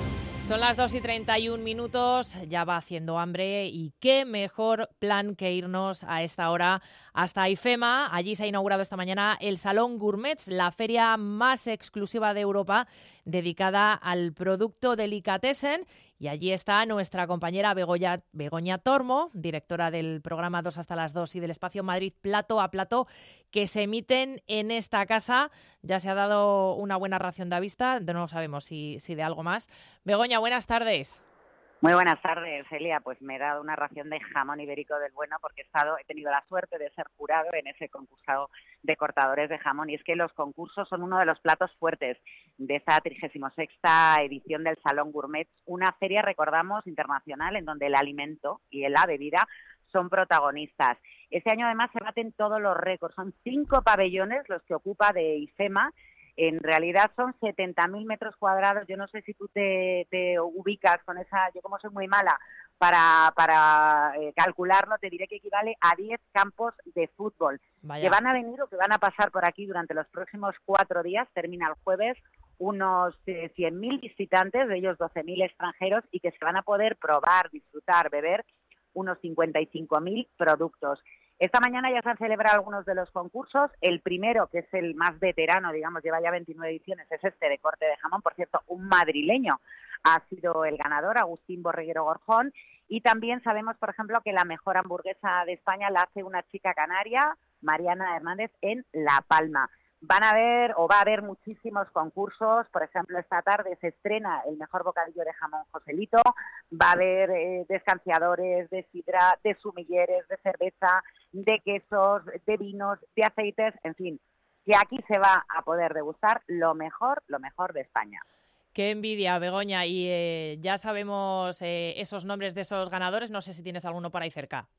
Son las dos y treinta y un minutos, ya va haciendo hambre y qué mejor plan que irnos a esta hora hasta IFEMA. Allí se ha inaugurado esta mañana el Salón Gourmets, la feria más exclusiva de Europa dedicada al producto delicatessen. Y allí está nuestra compañera Begoña, Begoña Tormo, directora del programa dos hasta las dos y del espacio Madrid Plato a Plato, que se emiten en esta casa. Ya se ha dado una buena ración de vista, no sabemos si, si de algo más. Begoña, buenas tardes. Muy buenas tardes, Elia. Pues me he dado una ración de jamón ibérico del bueno porque he estado, he tenido la suerte de ser jurado en ese concurso de cortadores de jamón. Y es que los concursos son uno de los platos fuertes de esta trigésima sexta edición del Salón Gourmet, una feria, recordamos, internacional en donde el alimento y la bebida son protagonistas. Este año además se baten todos los récords. Son cinco pabellones los que ocupa de IFEMA. En realidad son setenta mil metros cuadrados. Yo no sé si tú te, te ubicas con esa... Yo como soy muy mala para, para eh, calcularlo, te diré que equivale a diez campos de fútbol. Vaya. Que van a venir o que van a pasar por aquí durante los próximos cuatro días. Termina el jueves, unos eh, cien mil visitantes, de ellos doce mil extranjeros, y que se van a poder probar, disfrutar, beber unos cincuenta y cinco mil productos. Esta mañana ya se han celebrado algunos de los concursos. El primero, que es el más veterano, digamos, lleva ya veintinueve ediciones, es este de corte de jamón. Por cierto, un madrileño ha sido el ganador, Agustín Borreguero Gorjón. Y también sabemos, por ejemplo, que la mejor hamburguesa de España la hace una chica canaria, Mariana Hernández, en La Palma. Van a haber, o va a haber muchísimos concursos. Por ejemplo, esta tarde se estrena el mejor bocadillo de jamón Joselito. Va a haber eh, descanciadores de sidra, de sumilleres, de cerveza, de quesos, de vinos, de aceites, en fin, que aquí se va a poder degustar lo mejor, lo mejor de España. Qué envidia, Begoña. Y eh, ya sabemos eh, esos nombres de esos ganadores. No sé si tienes alguno por ahí cerca.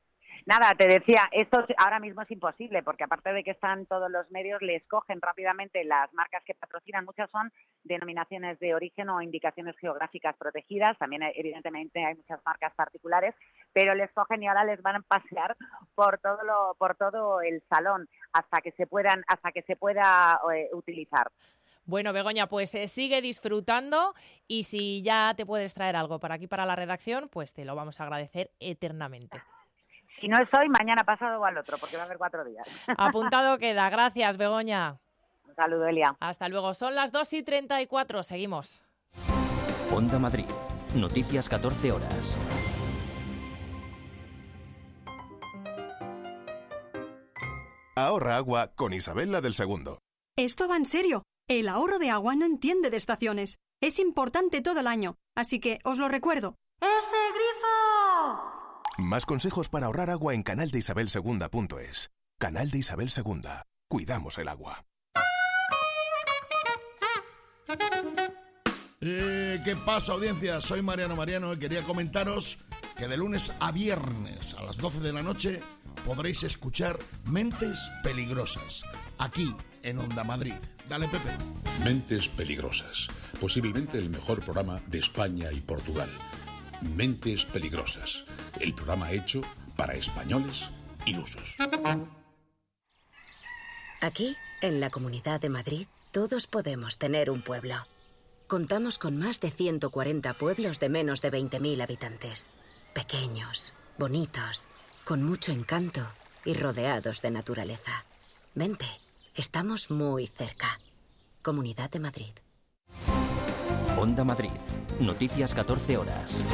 Nada, te decía, esto ahora mismo es imposible, porque aparte de que están todos los medios, le escogen rápidamente las marcas que patrocinan. Muchas son denominaciones de origen o indicaciones geográficas protegidas. También, evidentemente, hay muchas marcas particulares, pero les cogen y ahora les van a pasear por todo lo, por todo el salón hasta que se puedan, hasta que se pueda eh, utilizar. Bueno, Begoña, pues eh, sigue disfrutando y si ya te puedes traer algo para aquí, para la redacción, pues te lo vamos a agradecer eternamente. Si no es hoy, mañana pasado o al otro, porque va a haber cuatro días. Apuntado queda. Gracias, Begoña. Un saludo, Elia. Hasta luego. Son las dos y treinta y cuatro. Seguimos. Onda Madrid. Noticias catorce horas. Ahorra agua con Isabel la del Segundo. Esto va en serio. El ahorro de agua no entiende de estaciones. Es importante todo el año. Así que os lo recuerdo. ¡Ese grifo! Más consejos para ahorrar agua en canal de isabel segunda punto es. Canal de Isabel Segunda. Cuidamos el agua. Eh, ¿Qué pasa, audiencia? Soy Mariano Mariano y quería comentaros que de lunes a viernes a las doce de la noche podréis escuchar Mentes Peligrosas, aquí en Onda Madrid. Dale, Pepe. Mentes Peligrosas, posiblemente el mejor programa de España y Portugal. Mentes Peligrosas, el programa hecho para españoles ilusos. Aquí, en la Comunidad de Madrid, todos podemos tener un pueblo. Contamos con más de ciento cuarenta pueblos de menos de veinte mil habitantes. Pequeños, bonitos, con mucho encanto y rodeados de naturaleza. Vente, estamos muy cerca. Comunidad de Madrid. Onda Madrid. Noticias catorce horas.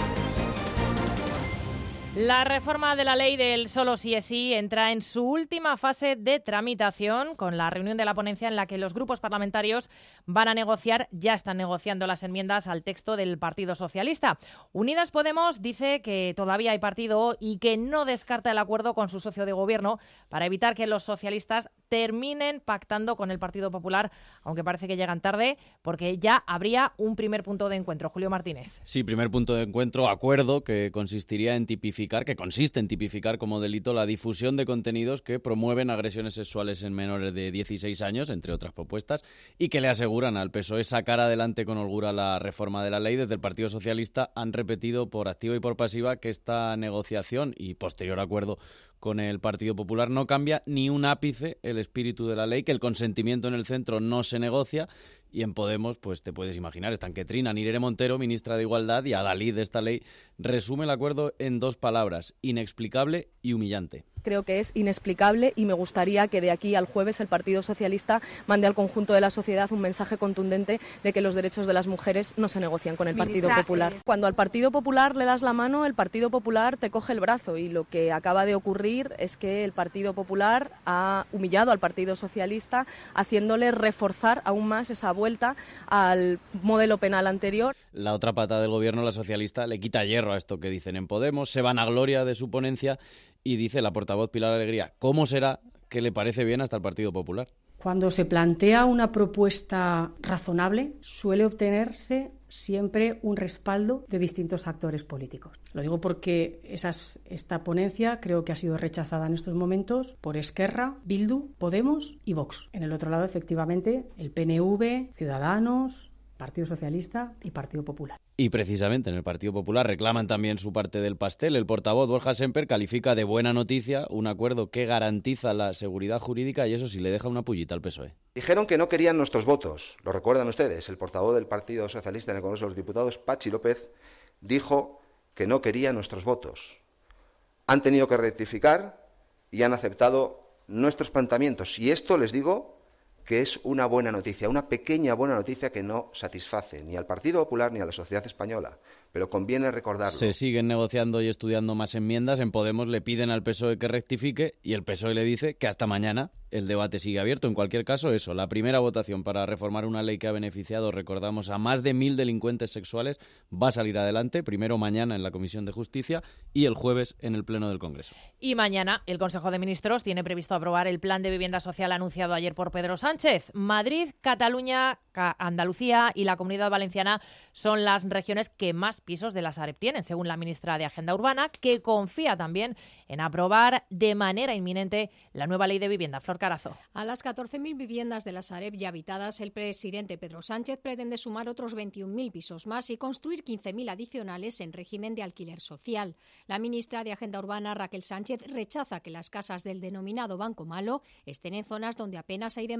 La reforma de la ley del solo sí es sí entra en su última fase de tramitación con la reunión de la ponencia en la que los grupos parlamentarios van a negociar, ya están negociando las enmiendas al texto del Partido Socialista. Unidas Podemos dice que todavía hay partido y que no descarta el acuerdo con su socio de gobierno para evitar que los socialistas terminen pactando con el Partido Popular, aunque parece que llegan tarde, porque ya habría un primer punto de encuentro. Julio Martínez. Sí, primer punto de encuentro, acuerdo que consistiría en tipificar que consiste en tipificar como delito la difusión de contenidos que promueven agresiones sexuales en menores de dieciséis años, entre otras propuestas, y que le aseguran al P S O E sacar adelante con holgura la reforma de la ley. Desde el Partido Socialista han repetido por activa y por pasiva que esta negociación y posterior acuerdo con el Partido Popular no cambia ni un ápice el espíritu de la ley, que el consentimiento en el centro no se negocia. Y en Podemos, pues te puedes imaginar, están que trinan. Irene Montero, ministra de Igualdad y adalid de esta ley, resume el acuerdo en dos palabras: inexplicable y humillante. Creo que es inexplicable y me gustaría que de aquí al jueves el Partido Socialista mande al conjunto de la sociedad un mensaje contundente de que los derechos de las mujeres no se negocian con el Partido Ministra, Popular. Eh... Cuando al Partido Popular le das la mano, el Partido Popular te coge el brazo, y lo que acaba de ocurrir es que el Partido Popular ha humillado al Partido Socialista, haciéndole reforzar aún más esa vuelta al modelo penal anterior. La otra pata del gobierno, la socialista, le quita hierro a esto que dicen en Podemos, se vanagloria de su ponencia y dice la portavoz Pilar Alegría: ¿cómo será que le parece bien hasta el Partido Popular? Cuando se plantea una propuesta razonable, suele obtenerse siempre un respaldo de distintos actores políticos. Lo digo porque esas, esta ponencia creo que ha sido rechazada en estos momentos por Esquerra, Bildu, Podemos y Vox. En el otro lado, efectivamente, el P N V, Ciudadanos, Partido Socialista y Partido Popular. Y precisamente en el Partido Popular reclaman también su parte del pastel. El portavoz Borja Semper califica de buena noticia un acuerdo que garantiza la seguridad jurídica, y eso sí le deja una pullita al P S O E. Dijeron que no querían nuestros votos. Lo recuerdan ustedes. El portavoz del Partido Socialista en el Congreso de los Diputados, Pachi López, dijo que no quería nuestros votos. Han tenido que rectificar y han aceptado nuestros planteamientos. Y esto, les digo, que es una buena noticia, una pequeña buena noticia que no satisface ni al Partido Popular ni a la sociedad española, pero conviene recordarlo. Se siguen negociando y estudiando más enmiendas. En Podemos le piden al P S O E que rectifique y el P S O E le dice que hasta mañana el debate sigue abierto. En cualquier caso, eso, la primera votación para reformar una ley que ha beneficiado, recordamos, a más de mil delincuentes sexuales va a salir adelante, primero mañana en la Comisión de Justicia y el jueves en el Pleno del Congreso. Y mañana el Consejo de Ministros tiene previsto aprobar el plan de vivienda social anunciado ayer por Pedro Sánchez. Madrid, Cataluña, Andalucía y la Comunidad Valenciana son las regiones que más pisos de la Sareb tienen, según la ministra de Agenda Urbana, que confía también en aprobar de manera inminente la nueva ley de vivienda. Flor Carazo. A las catorce mil viviendas de la Sareb ya habitadas, el presidente Pedro Sánchez pretende sumar otros veintiún mil pisos más y construir quince mil adicionales en régimen de alquiler social. La ministra de Agenda Urbana, Raquel Sánchez, rechaza que las casas del denominado Banco Malo estén en zonas donde apenas hay demanda.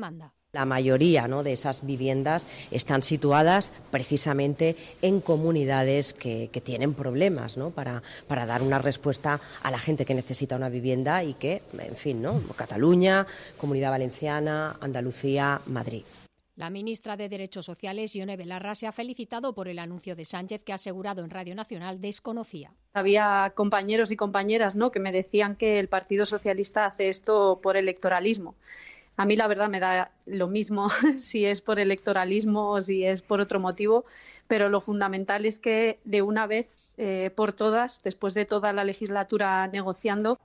La mayoría, ¿no?, de esas viviendas están situadas precisamente en comunidades que, que tienen problemas, ¿no?, para, para dar una respuesta a la gente que necesita una vivienda y que, en fin, ¿no?, Cataluña, Comunidad Valenciana, Andalucía, Madrid. La ministra de Derechos Sociales, Ione Belarra, se ha felicitado por el anuncio de Sánchez que ha asegurado en Radio Nacional desconocía. Había compañeros y compañeras, ¿no?, que me decían que el Partido Socialista hace esto por electoralismo. A mí la verdad me da lo mismo si es por electoralismo o si es por otro motivo, pero lo fundamental es que de una vez eh, por todas, después de toda la legislatura negociando.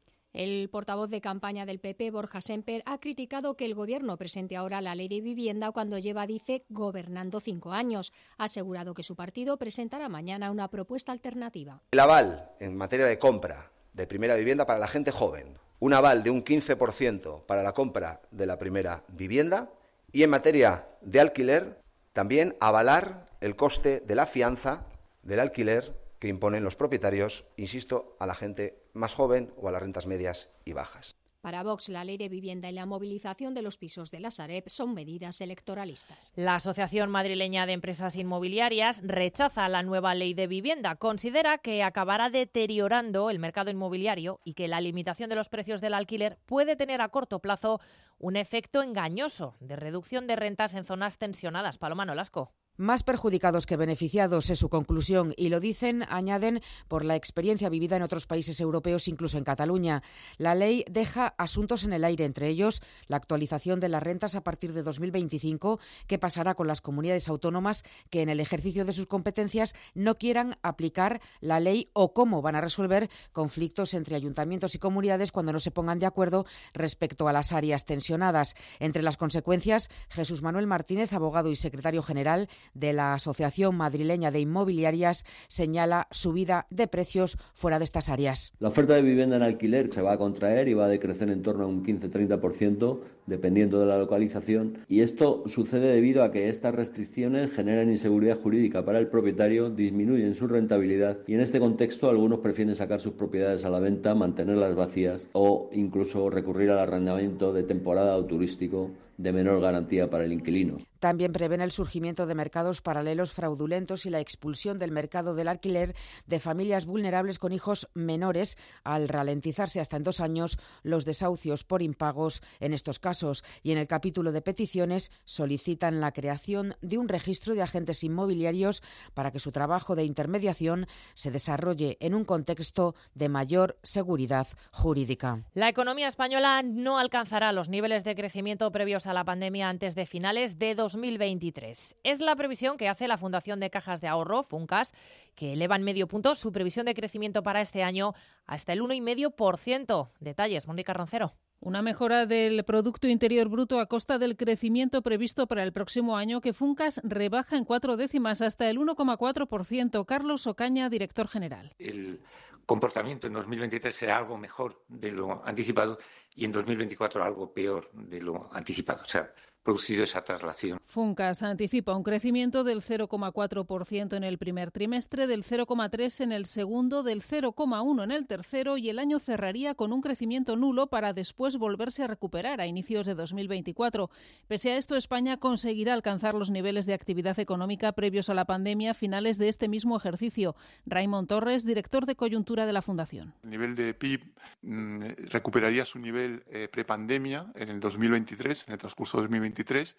El portavoz de campaña del P P, Borja Semper, ha criticado que el Gobierno presente ahora la ley de vivienda cuando lleva, dice, gobernando cinco años. Ha asegurado que su partido presentará mañana una propuesta alternativa. El aval en materia de compra de primera vivienda para la gente joven. Un aval de un quince por ciento para la compra de la primera vivienda y en materia de alquiler también avalar el coste de la fianza del alquiler que imponen los propietarios, insisto, a la gente más joven o a las rentas medias y bajas. Para Vox, la ley de vivienda y la movilización de los pisos de la Sareb son medidas electoralistas. La Asociación Madrileña de Empresas Inmobiliarias rechaza la nueva ley de vivienda. Considera que acabará deteriorando el mercado inmobiliario y que la limitación de los precios del alquiler puede tener a corto plazo un efecto engañoso de reducción de rentas en zonas tensionadas. Paloma Nolasco. Más perjudicados que beneficiados es su conclusión y lo dicen, añaden, por la experiencia vivida en otros países europeos, incluso en Cataluña. La ley deja asuntos en el aire, entre ellos la actualización de las rentas a partir de dos mil veinticinco, qué pasará con las comunidades autónomas que en el ejercicio de sus competencias no quieran aplicar la ley o cómo van a resolver conflictos entre ayuntamientos y comunidades cuando no se pongan de acuerdo respecto a las áreas tensionadas. Entre las consecuencias, Jesús Manuel Martínez, abogado y secretario general de la Asociación Madrileña de Inmobiliarias, señala subida de precios fuera de estas áreas. La oferta de vivienda en alquiler se va a contraer y va a decrecer en torno a un quince a treinta por ciento dependiendo de la localización, y esto sucede debido a que estas restricciones generan inseguridad jurídica para el propietario, disminuyen su rentabilidad y en este contexto algunos prefieren sacar sus propiedades a la venta, mantenerlas vacías o incluso recurrir al arrendamiento de temporada o turístico de menor garantía para el inquilino. También prevén el surgimiento de mercados paralelos fraudulentos y la expulsión del mercado del alquiler de familias vulnerables con hijos menores al ralentizarse hasta en dos años los desahucios por impagos en estos casos. Y en el capítulo de peticiones solicitan la creación de un registro de agentes inmobiliarios para que su trabajo de intermediación se desarrolle en un contexto de mayor seguridad jurídica. La economía española no alcanzará los niveles de crecimiento previos a la pandemia antes de finales de dos mil veintitrés. Es la previsión que hace la Fundación de Cajas de Ahorro, Funcas, que eleva en medio punto su previsión de crecimiento para este año hasta el uno coma cinco por ciento. Detalles, Mónica Roncero. Una mejora del Producto Interior Bruto a costa del crecimiento previsto para el próximo año que Funcas rebaja en cuatro décimas hasta el uno coma cuatro por ciento. Carlos Ocaña, director general. El comportamiento en dos mil veintitrés será algo mejor de lo anticipado y en dos mil veinticuatro algo peor de lo anticipado. O sea, producido esa traslación. Funcas anticipa un crecimiento del cero coma cuatro por ciento en el primer trimestre, del cero coma tres por ciento en el segundo, del cero coma uno por ciento en el tercero y el año cerraría con un crecimiento nulo para después volverse a recuperar a inicios de dos mil veinticuatro. Pese a esto, España conseguirá alcanzar los niveles de actividad económica previos a la pandemia a finales de este mismo ejercicio. Raimon Torres, director de coyuntura de la Fundación. El nivel de P I B mmm, recuperaría su nivel eh, prepandemia en el dos mil veintitrés, en el transcurso de dos mil veintitrés.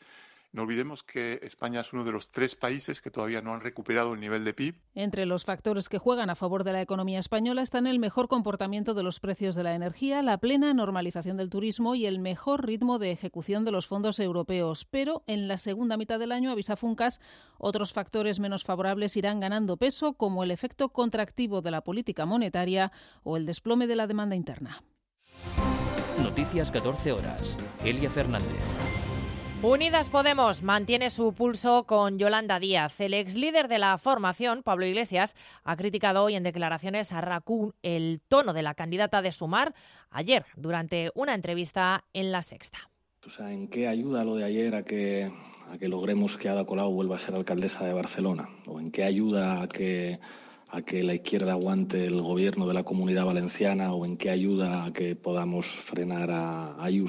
No olvidemos que España es uno de los tres países que todavía no han recuperado el nivel de P I B. Entre los factores que juegan a favor de la economía española están el mejor comportamiento de los precios de la energía, la plena normalización del turismo y el mejor ritmo de ejecución de los fondos europeos. Pero en la segunda mitad del año, avisa Funcas, otros factores menos favorables irán ganando peso, como el efecto contractivo de la política monetaria o el desplome de la demanda interna. Noticias catorce horas. Elia Fernández. Unidas Podemos mantiene su pulso con Yolanda Díaz. El ex líder de la formación, Pablo Iglesias, ha criticado hoy en declaraciones a RACU el tono de la candidata de Sumar ayer durante una entrevista en La Sexta. O sea, ¿en qué ayuda lo de ayer a que, a que logremos que Ada Colau vuelva a ser alcaldesa de Barcelona? ¿O en qué ayuda a que, a que la izquierda aguante el gobierno de la Comunidad Valenciana? ¿O en qué ayuda a que podamos frenar a Ayuso?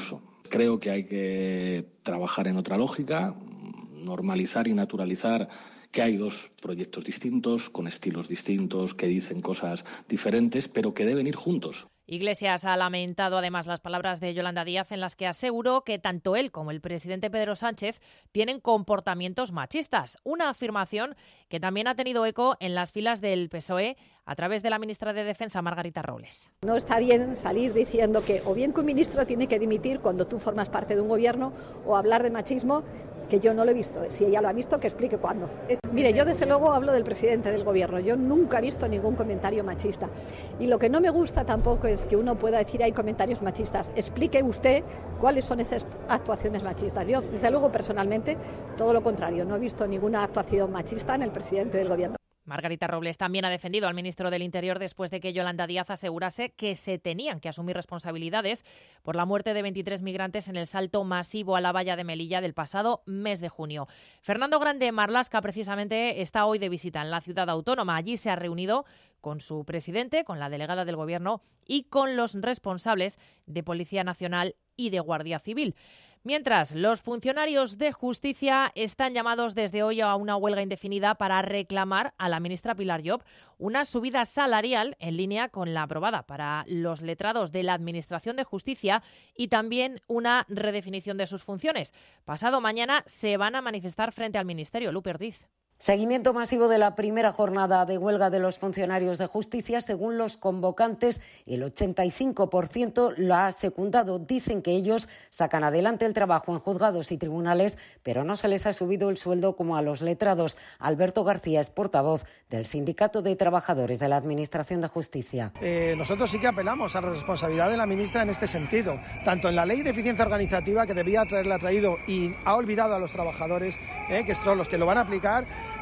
Creo que hay que trabajar en otra lógica, normalizar y naturalizar que hay dos proyectos distintos, con estilos distintos, que dicen cosas diferentes, pero que deben ir juntos. Iglesias ha lamentado además las palabras de Yolanda Díaz en las que aseguró que tanto él como el presidente Pedro Sánchez tienen comportamientos machistas. Una afirmación que también ha tenido eco en las filas del P S O E a través de la ministra de Defensa, Margarita Robles. No está bien salir diciendo que o bien que un ministro tiene que dimitir cuando tú formas parte de un gobierno o hablar de machismo, que yo no lo he visto. Si ella lo ha visto, que explique cuándo. Mire, yo desde luego hablo del presidente del gobierno. Yo nunca he visto ningún comentario machista. Y lo que no me gusta tampoco es que uno pueda decir hay comentarios machistas. Explique usted cuáles son esas actuaciones machistas. Yo, desde luego, personalmente, todo lo contrario. No he visto ninguna actuación machista en el presidente del gobierno. Margarita Robles también ha defendido al ministro del Interior después de que Yolanda Díaz asegurase que se tenían que asumir responsabilidades por la muerte de veintitrés migrantes en el salto masivo a la valla de Melilla del pasado mes de junio. Fernando Grande Marlaska precisamente está hoy de visita en la ciudad autónoma. Allí se ha reunido con su presidente, con la delegada del Gobierno y con los responsables de Policía Nacional y de Guardia Civil. Mientras, los funcionarios de Justicia están llamados desde hoy a una huelga indefinida para reclamar a la ministra Pilar Llop una subida salarial en línea con la aprobada para los letrados de la Administración de Justicia y también una redefinición de sus funciones. Pasado mañana se van a manifestar frente al Ministerio. Lupe Ortiz. Seguimiento masivo de la primera jornada de huelga de los funcionarios de justicia. Según los convocantes, el ochenta y cinco por ciento lo ha secundado. Dicen que ellos sacan adelante el trabajo en juzgados y tribunales, pero no se les ha subido el sueldo como a los letrados. Alberto García es portavoz del Sindicato de Trabajadores de la Administración de Justicia. Eh, nosotros sí que apelamos a la responsabilidad de la ministra en este sentido, tanto en la Ley de Eficiencia Organizativa, que debía haberla traído y ha olvidado a los trabajadores, eh, que son los que lo van a aplicar.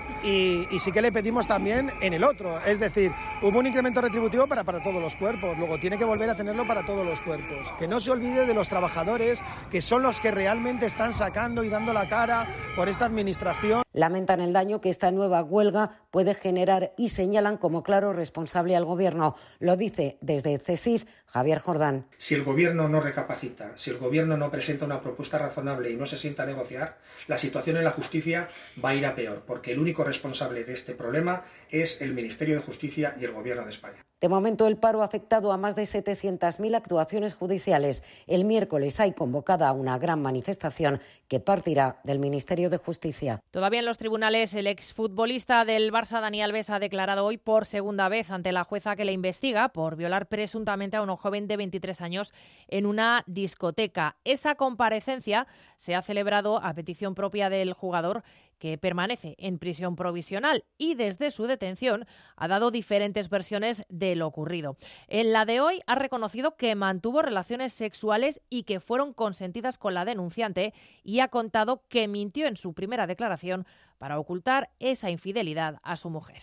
Y, y sí que le pedimos también en el otro, es decir, hubo un incremento retributivo para, para todos los cuerpos, luego tiene que volver a tenerlo para todos los cuerpos. Que no se olvide de los trabajadores, que son los que realmente están sacando y dando la cara por esta administración. Lamentan el daño que esta nueva huelga puede generar y señalan como claro responsable al Gobierno. Lo dice desde CESIF Javier Jordán. Si el Gobierno no recapacita, si el Gobierno no presenta una propuesta razonable y no se sienta a negociar, la situación en la justicia va a ir a peor, porque el único responsable de este problema es el Ministerio de Justicia y el Gobierno de España. De momento, el paro ha afectado a más de setecientas mil actuaciones judiciales. El miércoles hay convocada una gran manifestación que partirá del Ministerio de Justicia. Todavía en los tribunales, el exfutbolista del Barça, Dani Alves, ha declarado hoy por segunda vez ante la jueza que le investiga por violar presuntamente a un joven de veintitrés años en una discoteca. Esa comparecencia se ha celebrado a petición propia del jugador, que permanece en prisión provisional y desde su detención ha dado diferentes versiones de lo ocurrido. En la de hoy ha reconocido que mantuvo relaciones sexuales y que fueron consentidas con la denunciante y ha contado que mintió en su primera declaración para ocultar esa infidelidad a su mujer.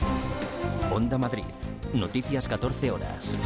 Onda Madrid. Noticias catorce horas.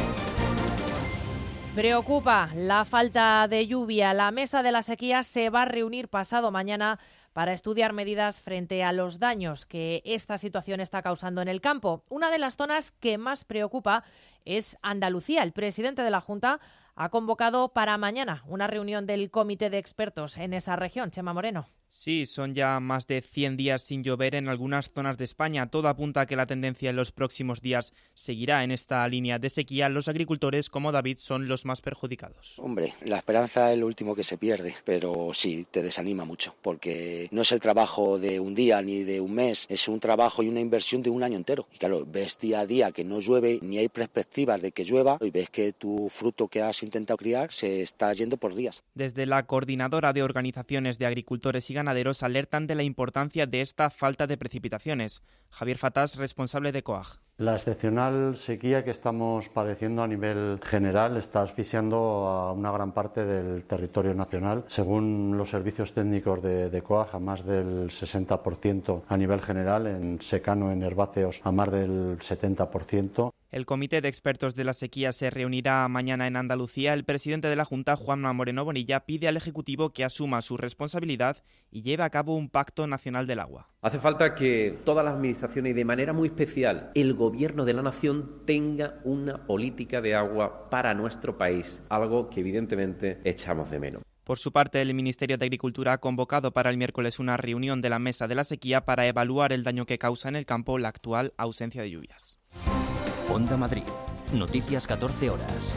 Preocupa la falta de lluvia. La mesa de la sequía se va a reunir pasado mañana para estudiar medidas frente a los daños que esta situación está causando en el campo. Una de las zonas que más preocupa es Andalucía. El presidente de la Junta ha convocado para mañana una reunión del comité de expertos en esa región. Chema Moreno. Sí, son ya más de cien días sin llover en algunas zonas de España. Todo apunta a que la tendencia en los próximos días seguirá en esta línea de sequía. Los agricultores, como David, son los más perjudicados. Hombre, la esperanza es lo último que se pierde, pero sí, te desanima mucho, porque no es el trabajo de un día ni de un mes, es un trabajo y una inversión de un año entero. Y claro, ves día a día que no llueve, ni hay perspectivas de que llueva, y ves que tu fruto que has intentado criar se está yendo por días. Desde la Coordinadora de Organizaciones de Agricultores y Ganaderos alertan de la importancia de esta falta de precipitaciones. Javier Fatás, responsable de COAG. La excepcional sequía que estamos padeciendo a nivel general está asfixiando a una gran parte del territorio nacional. Según los servicios técnicos de, de COAG, a más del sesenta por ciento a nivel general, en secano, en herbáceos, a más del setenta por ciento. El Comité de Expertos de la Sequía se reunirá mañana en Andalucía. El presidente de la Junta, Juanma Moreno Bonilla, pide al Ejecutivo que asuma su responsabilidad y lleve a cabo un pacto nacional del agua. Hace falta que todas las administraciones y de manera muy especial el Gobierno de la Nación tenga una política de agua para nuestro país, algo que evidentemente echamos de menos. Por su parte, el Ministerio de Agricultura ha convocado para el miércoles una reunión de la Mesa de la Sequía para evaluar el daño que causa en el campo la actual ausencia de lluvias. Onda Madrid. Noticias catorce horas.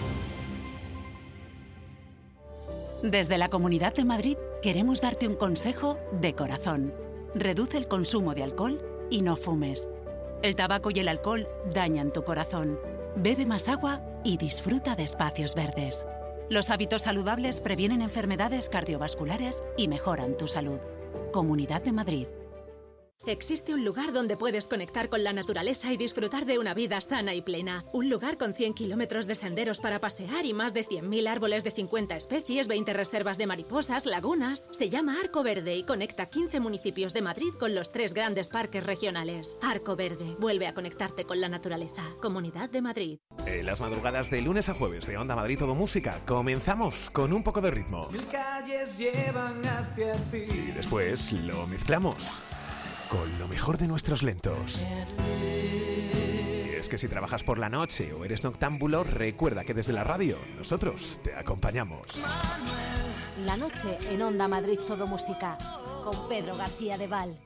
Desde la Comunidad de Madrid queremos darte un consejo de corazón. Reduce el consumo de alcohol y no fumes. El tabaco y el alcohol dañan tu corazón. Bebe más agua y disfruta de espacios verdes. Los hábitos saludables previenen enfermedades cardiovasculares y mejoran tu salud. Comunidad de Madrid. Existe un lugar donde puedes conectar con la naturaleza y disfrutar de una vida sana y plena. Un lugar con cien kilómetros de senderos para pasear y más de cien mil árboles de cincuenta especies, veinte reservas de mariposas, lagunas. Se llama Arco Verde y conecta quince municipios de Madrid con los tres grandes parques regionales. Arco Verde, vuelve a conectarte con la naturaleza. Comunidad de Madrid. En las madrugadas de lunes a jueves de Onda Madrid Todo Música comenzamos con un poco de ritmo. Mil calles llevan hacia ti. Y después lo mezclamos con lo mejor de nuestros lentos. Y es que si trabajas por la noche o eres noctámbulo, recuerda que desde la radio nosotros te acompañamos. La noche en Onda Madrid Todo Música, con Pedro García de Val.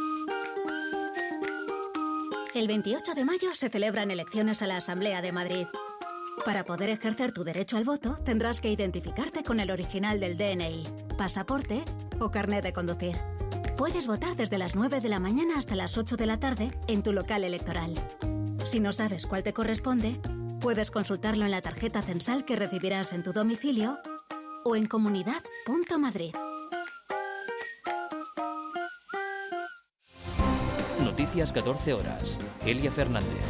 El veintiocho de mayo se celebran elecciones a la Asamblea de Madrid. Para poder ejercer tu derecho al voto, tendrás que identificarte con el original del D N I, pasaporte o carnet de conducir. Puedes votar desde las nueve de la mañana hasta las ocho de la tarde en tu local electoral. Si no sabes cuál te corresponde, puedes consultarlo en la tarjeta censal que recibirás en tu domicilio o en comunidad punto madrid. Noticias catorce horas. Elia Fernández.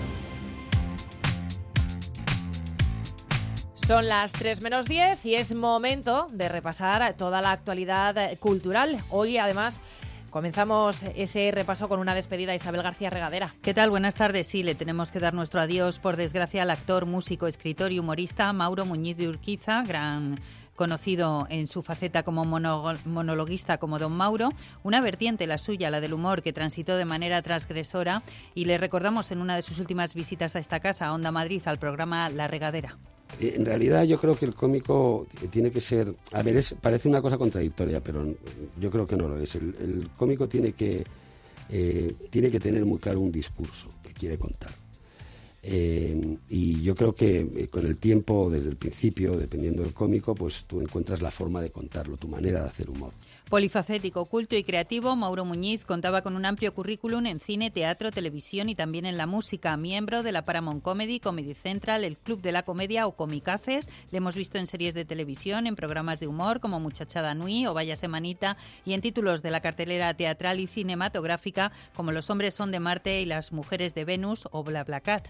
Son las tres menos diez y es momento de repasar toda la actualidad cultural. Hoy, además, comenzamos ese repaso con una despedida a Isabel García Regadera. ¿Qué tal? Buenas tardes. Sí, le tenemos que dar nuestro adiós, por desgracia, al actor, músico, escritor y humorista Mauro Muñiz de Urquiza, gran conocido en su faceta como monologuista como Don Mauro, una vertiente, la suya, la del humor, que transitó de manera transgresora, y le recordamos en una de sus últimas visitas a esta casa, a Onda Madrid, al programa La Regadera. En realidad yo creo que el cómico tiene que ser, a ver, es, parece una cosa contradictoria, pero yo creo que no lo es. El, el cómico tiene que, eh, tiene que tener muy claro un discurso que quiere contar. Eh, y yo creo que eh, con el tiempo, desde el principio, dependiendo del cómico, pues tú encuentras la forma de contarlo, tu manera de hacer humor. Polifacético, culto y creativo, Mauro Muñiz contaba con un amplio currículum en cine, teatro, televisión y también en la música. Miembro de la Paramount Comedy, Comedy Central, el Club de la Comedia o Comicaces. Le hemos visto en series de televisión, en programas de humor como Muchachada Nui o Vaya Semanita, y en títulos de la cartelera teatral y cinematográfica como Los hombres son de Marte y Las mujeres de Venus o BlaBlaCat.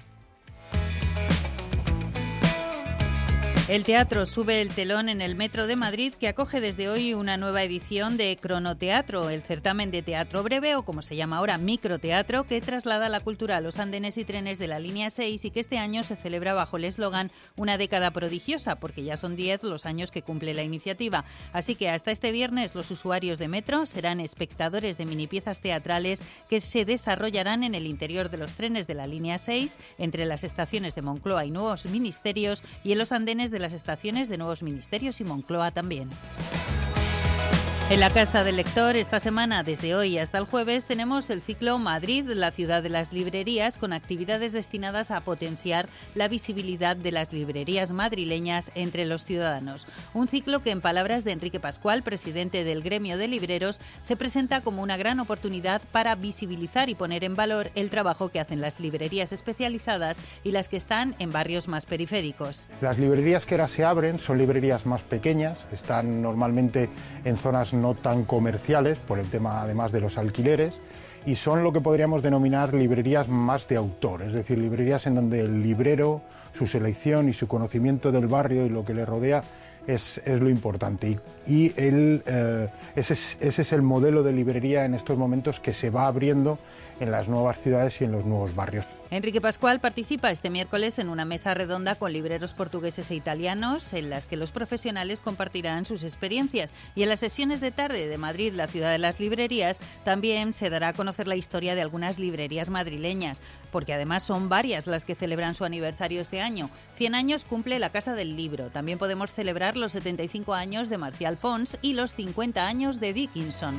El teatro sube el telón en el Metro de Madrid, que acoge desde hoy una nueva edición de Cronoteatro, el certamen de teatro breve, o como se llama ahora, microteatro, que traslada la cultura a los andenes y trenes de la línea seis y que este año se celebra bajo el eslogan Una década prodigiosa, porque ya son diez los años que cumple la iniciativa. Así que hasta este viernes los usuarios de Metro serán espectadores de minipiezas teatrales que se desarrollarán en el interior de los trenes de la línea seis, entre las estaciones de Moncloa y Nuevos Ministerios, y en los andenes de las estaciones de Nuevos Ministerios y Moncloa también. En la Casa del Lector, esta semana, desde hoy hasta el jueves, tenemos el ciclo Madrid, la ciudad de las librerías, con actividades destinadas a potenciar la visibilidad de las librerías madrileñas entre los ciudadanos. Un ciclo que, en palabras de Enrique Pascual, presidente del gremio de libreros, se presenta como una gran oportunidad para visibilizar y poner en valor el trabajo que hacen las librerías especializadas y las que están en barrios más periféricos. Las librerías que ahora se abren son librerías más pequeñas, están normalmente en zonas no tan comerciales, por el tema además de los alquileres, y son lo que podríamos denominar librerías más de autor, es decir, librerías en donde el librero, su selección y su conocimiento del barrio y lo que le rodea es, es lo importante. Y, y el, eh, ese, es, ese es el modelo de librería en estos momentos que se va abriendo en las nuevas ciudades y en los nuevos barrios. Enrique Pascual participa este miércoles en una mesa redonda con libreros portugueses e italianos en las que los profesionales compartirán sus experiencias. Y en las sesiones de tarde de Madrid, la ciudad de las librerías, también se dará a conocer la historia de algunas librerías madrileñas, porque además son varias las que celebran su aniversario este año. cien años cumple la Casa del Libro. También podemos celebrar los setenta y cinco años de Marcial Pons y los cincuenta años de Dickinson.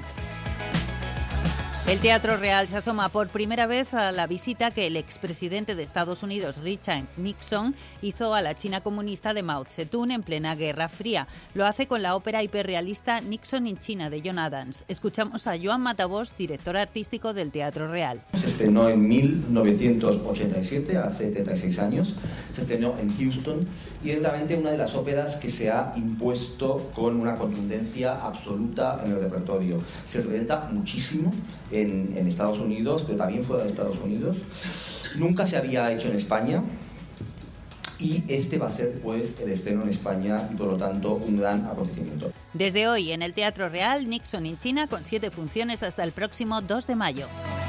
El Teatro Real se asoma por primera vez a la visita que el expresidente de Estados Unidos, Richard Nixon, hizo a la China comunista de Mao Zedong en plena Guerra Fría. Lo hace con la ópera hiperrealista Nixon in China de John Adams. Escuchamos a Joan Matabós, director artístico del Teatro Real. Se estrenó en mil novecientos ochenta y siete, hace treinta y seis años. Se estrenó en Houston y es realmente una de las óperas que se ha impuesto con una contundencia absoluta en el repertorio. Se representa muchísimo En, en Estados Unidos, pero también fuera de Estados Unidos. Nunca se había hecho en España y este va a ser pues el estreno en España y por lo tanto un gran acontecimiento. Desde hoy en el Teatro Real, Nixon in China, con siete funciones hasta el próximo dos de mayo.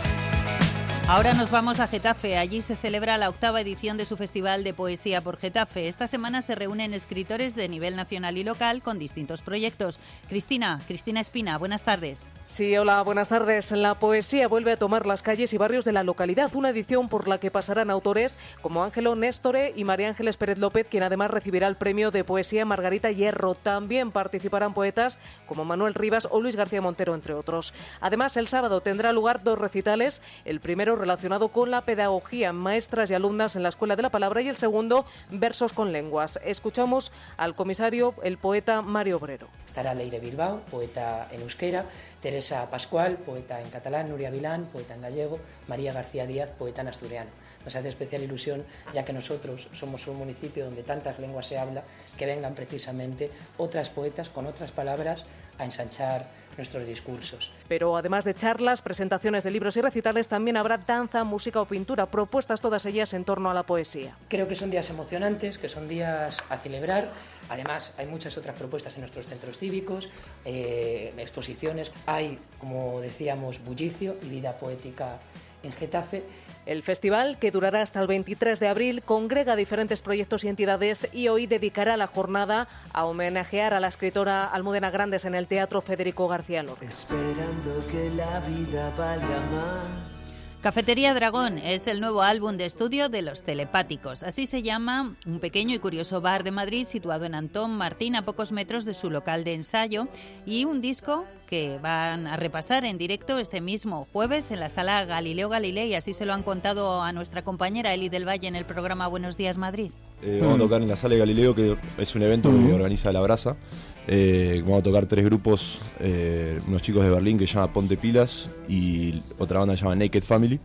Ahora nos vamos a Getafe. Allí se celebra la octava edición de su Festival de Poesía por Getafe. Esta semana se reúnen escritores de nivel nacional y local con distintos proyectos. Cristina, Cristina Espina, buenas tardes. Sí, hola, buenas tardes. La poesía vuelve a tomar las calles y barrios de la localidad. Una edición por la que pasarán autores como Ángelo Néstore y María Ángeles Pérez López, quien además recibirá el premio de poesía Margarita Hierro. También participarán poetas como Manuel Rivas o Luis García Montero, entre otros. Además, el sábado tendrá lugar dos recitales. El primero relacionado con la pedagogía, maestras y alumnas en la Escuela de la Palabra, y el segundo, versos con lenguas. Escuchamos al comisario, el poeta Mario Obrero. Estará Leire Bilbao, poeta en euskera, Teresa Pascual, poeta en catalán, Nuria Vilán, poeta en gallego, María García Díaz, poeta en asturiano. Nos hace especial ilusión, ya que nosotros somos un municipio donde tantas lenguas se habla, que vengan precisamente otras poetas con otras palabras a ensanchar nuestros discursos. Pero además de charlas, presentaciones de libros y recitales, también habrá danza, música o pintura, propuestas todas ellas en torno a la poesía. Creo que son días emocionantes, que son días a celebrar. Además, hay muchas otras propuestas en nuestros centros cívicos, eh, exposiciones. Hay, como decíamos, bullicio y vida poética en Getafe. El festival, que durará hasta el veintitrés de abril, congrega diferentes proyectos y entidades y hoy dedicará la jornada a homenajear a la escritora Almudena Grandes en el Teatro Federico García Lorca. Esperando que la vida valga más. Cafetería Dragón es el nuevo álbum de estudio de Los Telepáticos. Así se llama un pequeño y curioso bar de Madrid situado en Antón Martín, a pocos metros de su local de ensayo, y un disco que van a repasar en directo este mismo jueves en la sala Galileo Galilei. Así se lo han contado a nuestra compañera Eli del Valle en el programa Buenos Días Madrid. Eh, vamos a tocar en la sala de Galileo, que es un evento que organiza La Brasa. Eh, vamos a tocar tres grupos, eh, unos chicos de Berlín que se llama Ponte Pilas y otra banda que se llama Naked Family.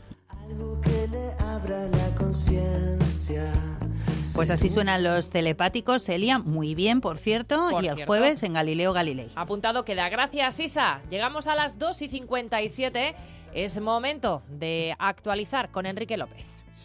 Algo que le abra la conciencia. Pues así suenan Los Telepáticos, Elia, muy bien, por cierto, por y el cierto. Jueves en Galileo Galilei. Apuntado queda. Gracias, Isa. Llegamos a las dos y cincuenta y siete. Es momento de actualizar con Enrique López.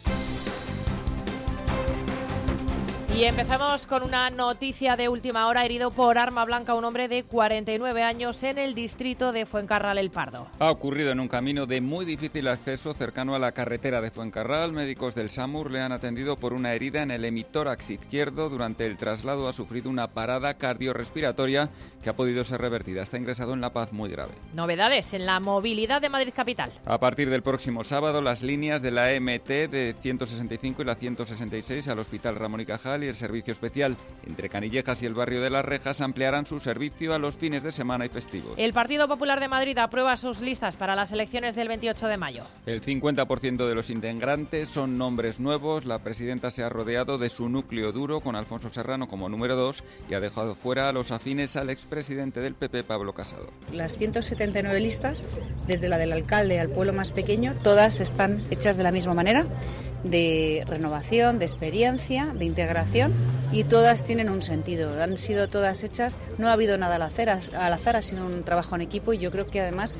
Y empezamos con una noticia de última hora. Herido por arma blanca un hombre de cuarenta y nueve años en el distrito de Fuencarral El Pardo. Ha ocurrido en un camino de muy difícil acceso cercano a la carretera de Fuencarral. Médicos del SAMUR le han atendido por una herida en el hemitórax izquierdo. Durante el traslado ha sufrido una parada cardiorrespiratoria que ha podido ser revertida. Está ingresado en La Paz muy grave. Novedades en la movilidad de Madrid Capital. A partir del próximo sábado, las líneas de la E M T de ciento sesenta y cinco y la ciento sesenta y seis al Hospital Ramón y Cajal y el servicio especial entre Canillejas y el barrio de Las Rejas ampliarán su servicio a los fines de semana y festivos. El Partido Popular de Madrid aprueba sus listas para las elecciones del veintiocho de mayo. El cincuenta por ciento de los integrantes son nombres nuevos. La presidenta se ha rodeado de su núcleo duro, con Alfonso Serrano como número dos, y ha dejado fuera a los afines al expresidente del P P, Pablo Casado. Las ciento setenta y nueve listas, desde la del alcalde al pueblo más pequeño, todas están hechas de la misma manera, de renovación, de experiencia, de integración, y todas tienen un sentido. Han sido todas hechas, no ha habido nada al azar, al azar, ha sido un trabajo en equipo, y yo creo que además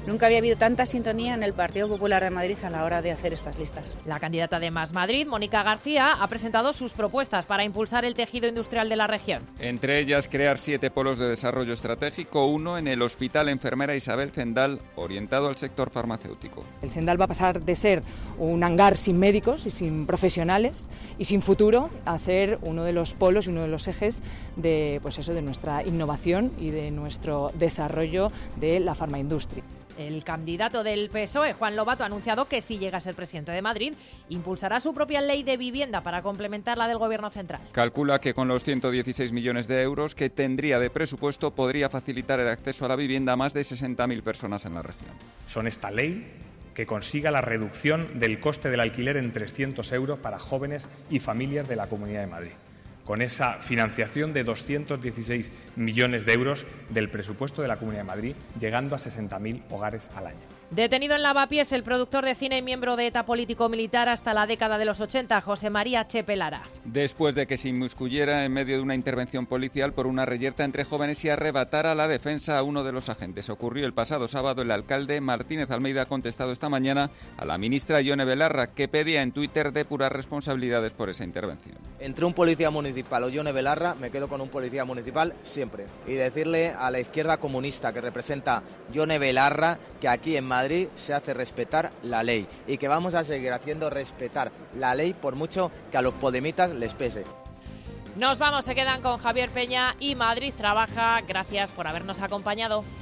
Nunca había habido tanta sintonía en el Partido Popular de Madrid a la hora de hacer estas listas. La candidata de Más Madrid, Mónica García, ha presentado sus propuestas para impulsar el tejido industrial de la región. Entre ellas, crear siete polos de desarrollo estratégico, uno en el Hospital Enfermera Isabel Zendal, orientado al sector farmacéutico. El Zendal va a pasar de ser un hangar sin médicos y sin profesionales y sin futuro a ser uno de los polos y uno de los ejes de, pues eso, de nuestra innovación y de nuestro desarrollo de la farmaindustria. El candidato del P S O E, Juan Lobato, ha anunciado que si llega a ser presidente de Madrid, impulsará su propia ley de vivienda para complementar la del Gobierno central. Calcula que con los ciento dieciséis millones de euros que tendría de presupuesto podría facilitar el acceso a la vivienda a más de sesenta mil personas en la región. Son esta ley que consiga la reducción del coste del alquiler en trescientos euros para jóvenes y familias de la Comunidad de Madrid, con esa financiación de doscientos dieciséis millones de euros del presupuesto de la Comunidad de Madrid, llegando a sesenta mil hogares al año. Detenido en Lavapiés el productor de cine y miembro de ETA político-militar hasta la década de los ochenta, José María Chepe Lara. Después de que se inmiscuyera en medio de una intervención policial por una reyerta entre jóvenes y arrebatara la defensa a uno de los agentes. Ocurrió el pasado sábado. El alcalde Martínez Almeida ha contestado esta mañana a la ministra Ione Belarra, que pedía en Twitter depurar responsabilidades por esa intervención. Entre un policía municipal o Ione Belarra, me quedo con un policía municipal siempre. Y decirle a la izquierda comunista que representa Ione Belarra que aquí en Madrid Madrid se hace respetar la ley y que vamos a seguir haciendo respetar la ley por mucho que a los podemitas les pese. Nos vamos, se quedan con Javier Peña y Madrid Trabaja. Gracias por habernos acompañado.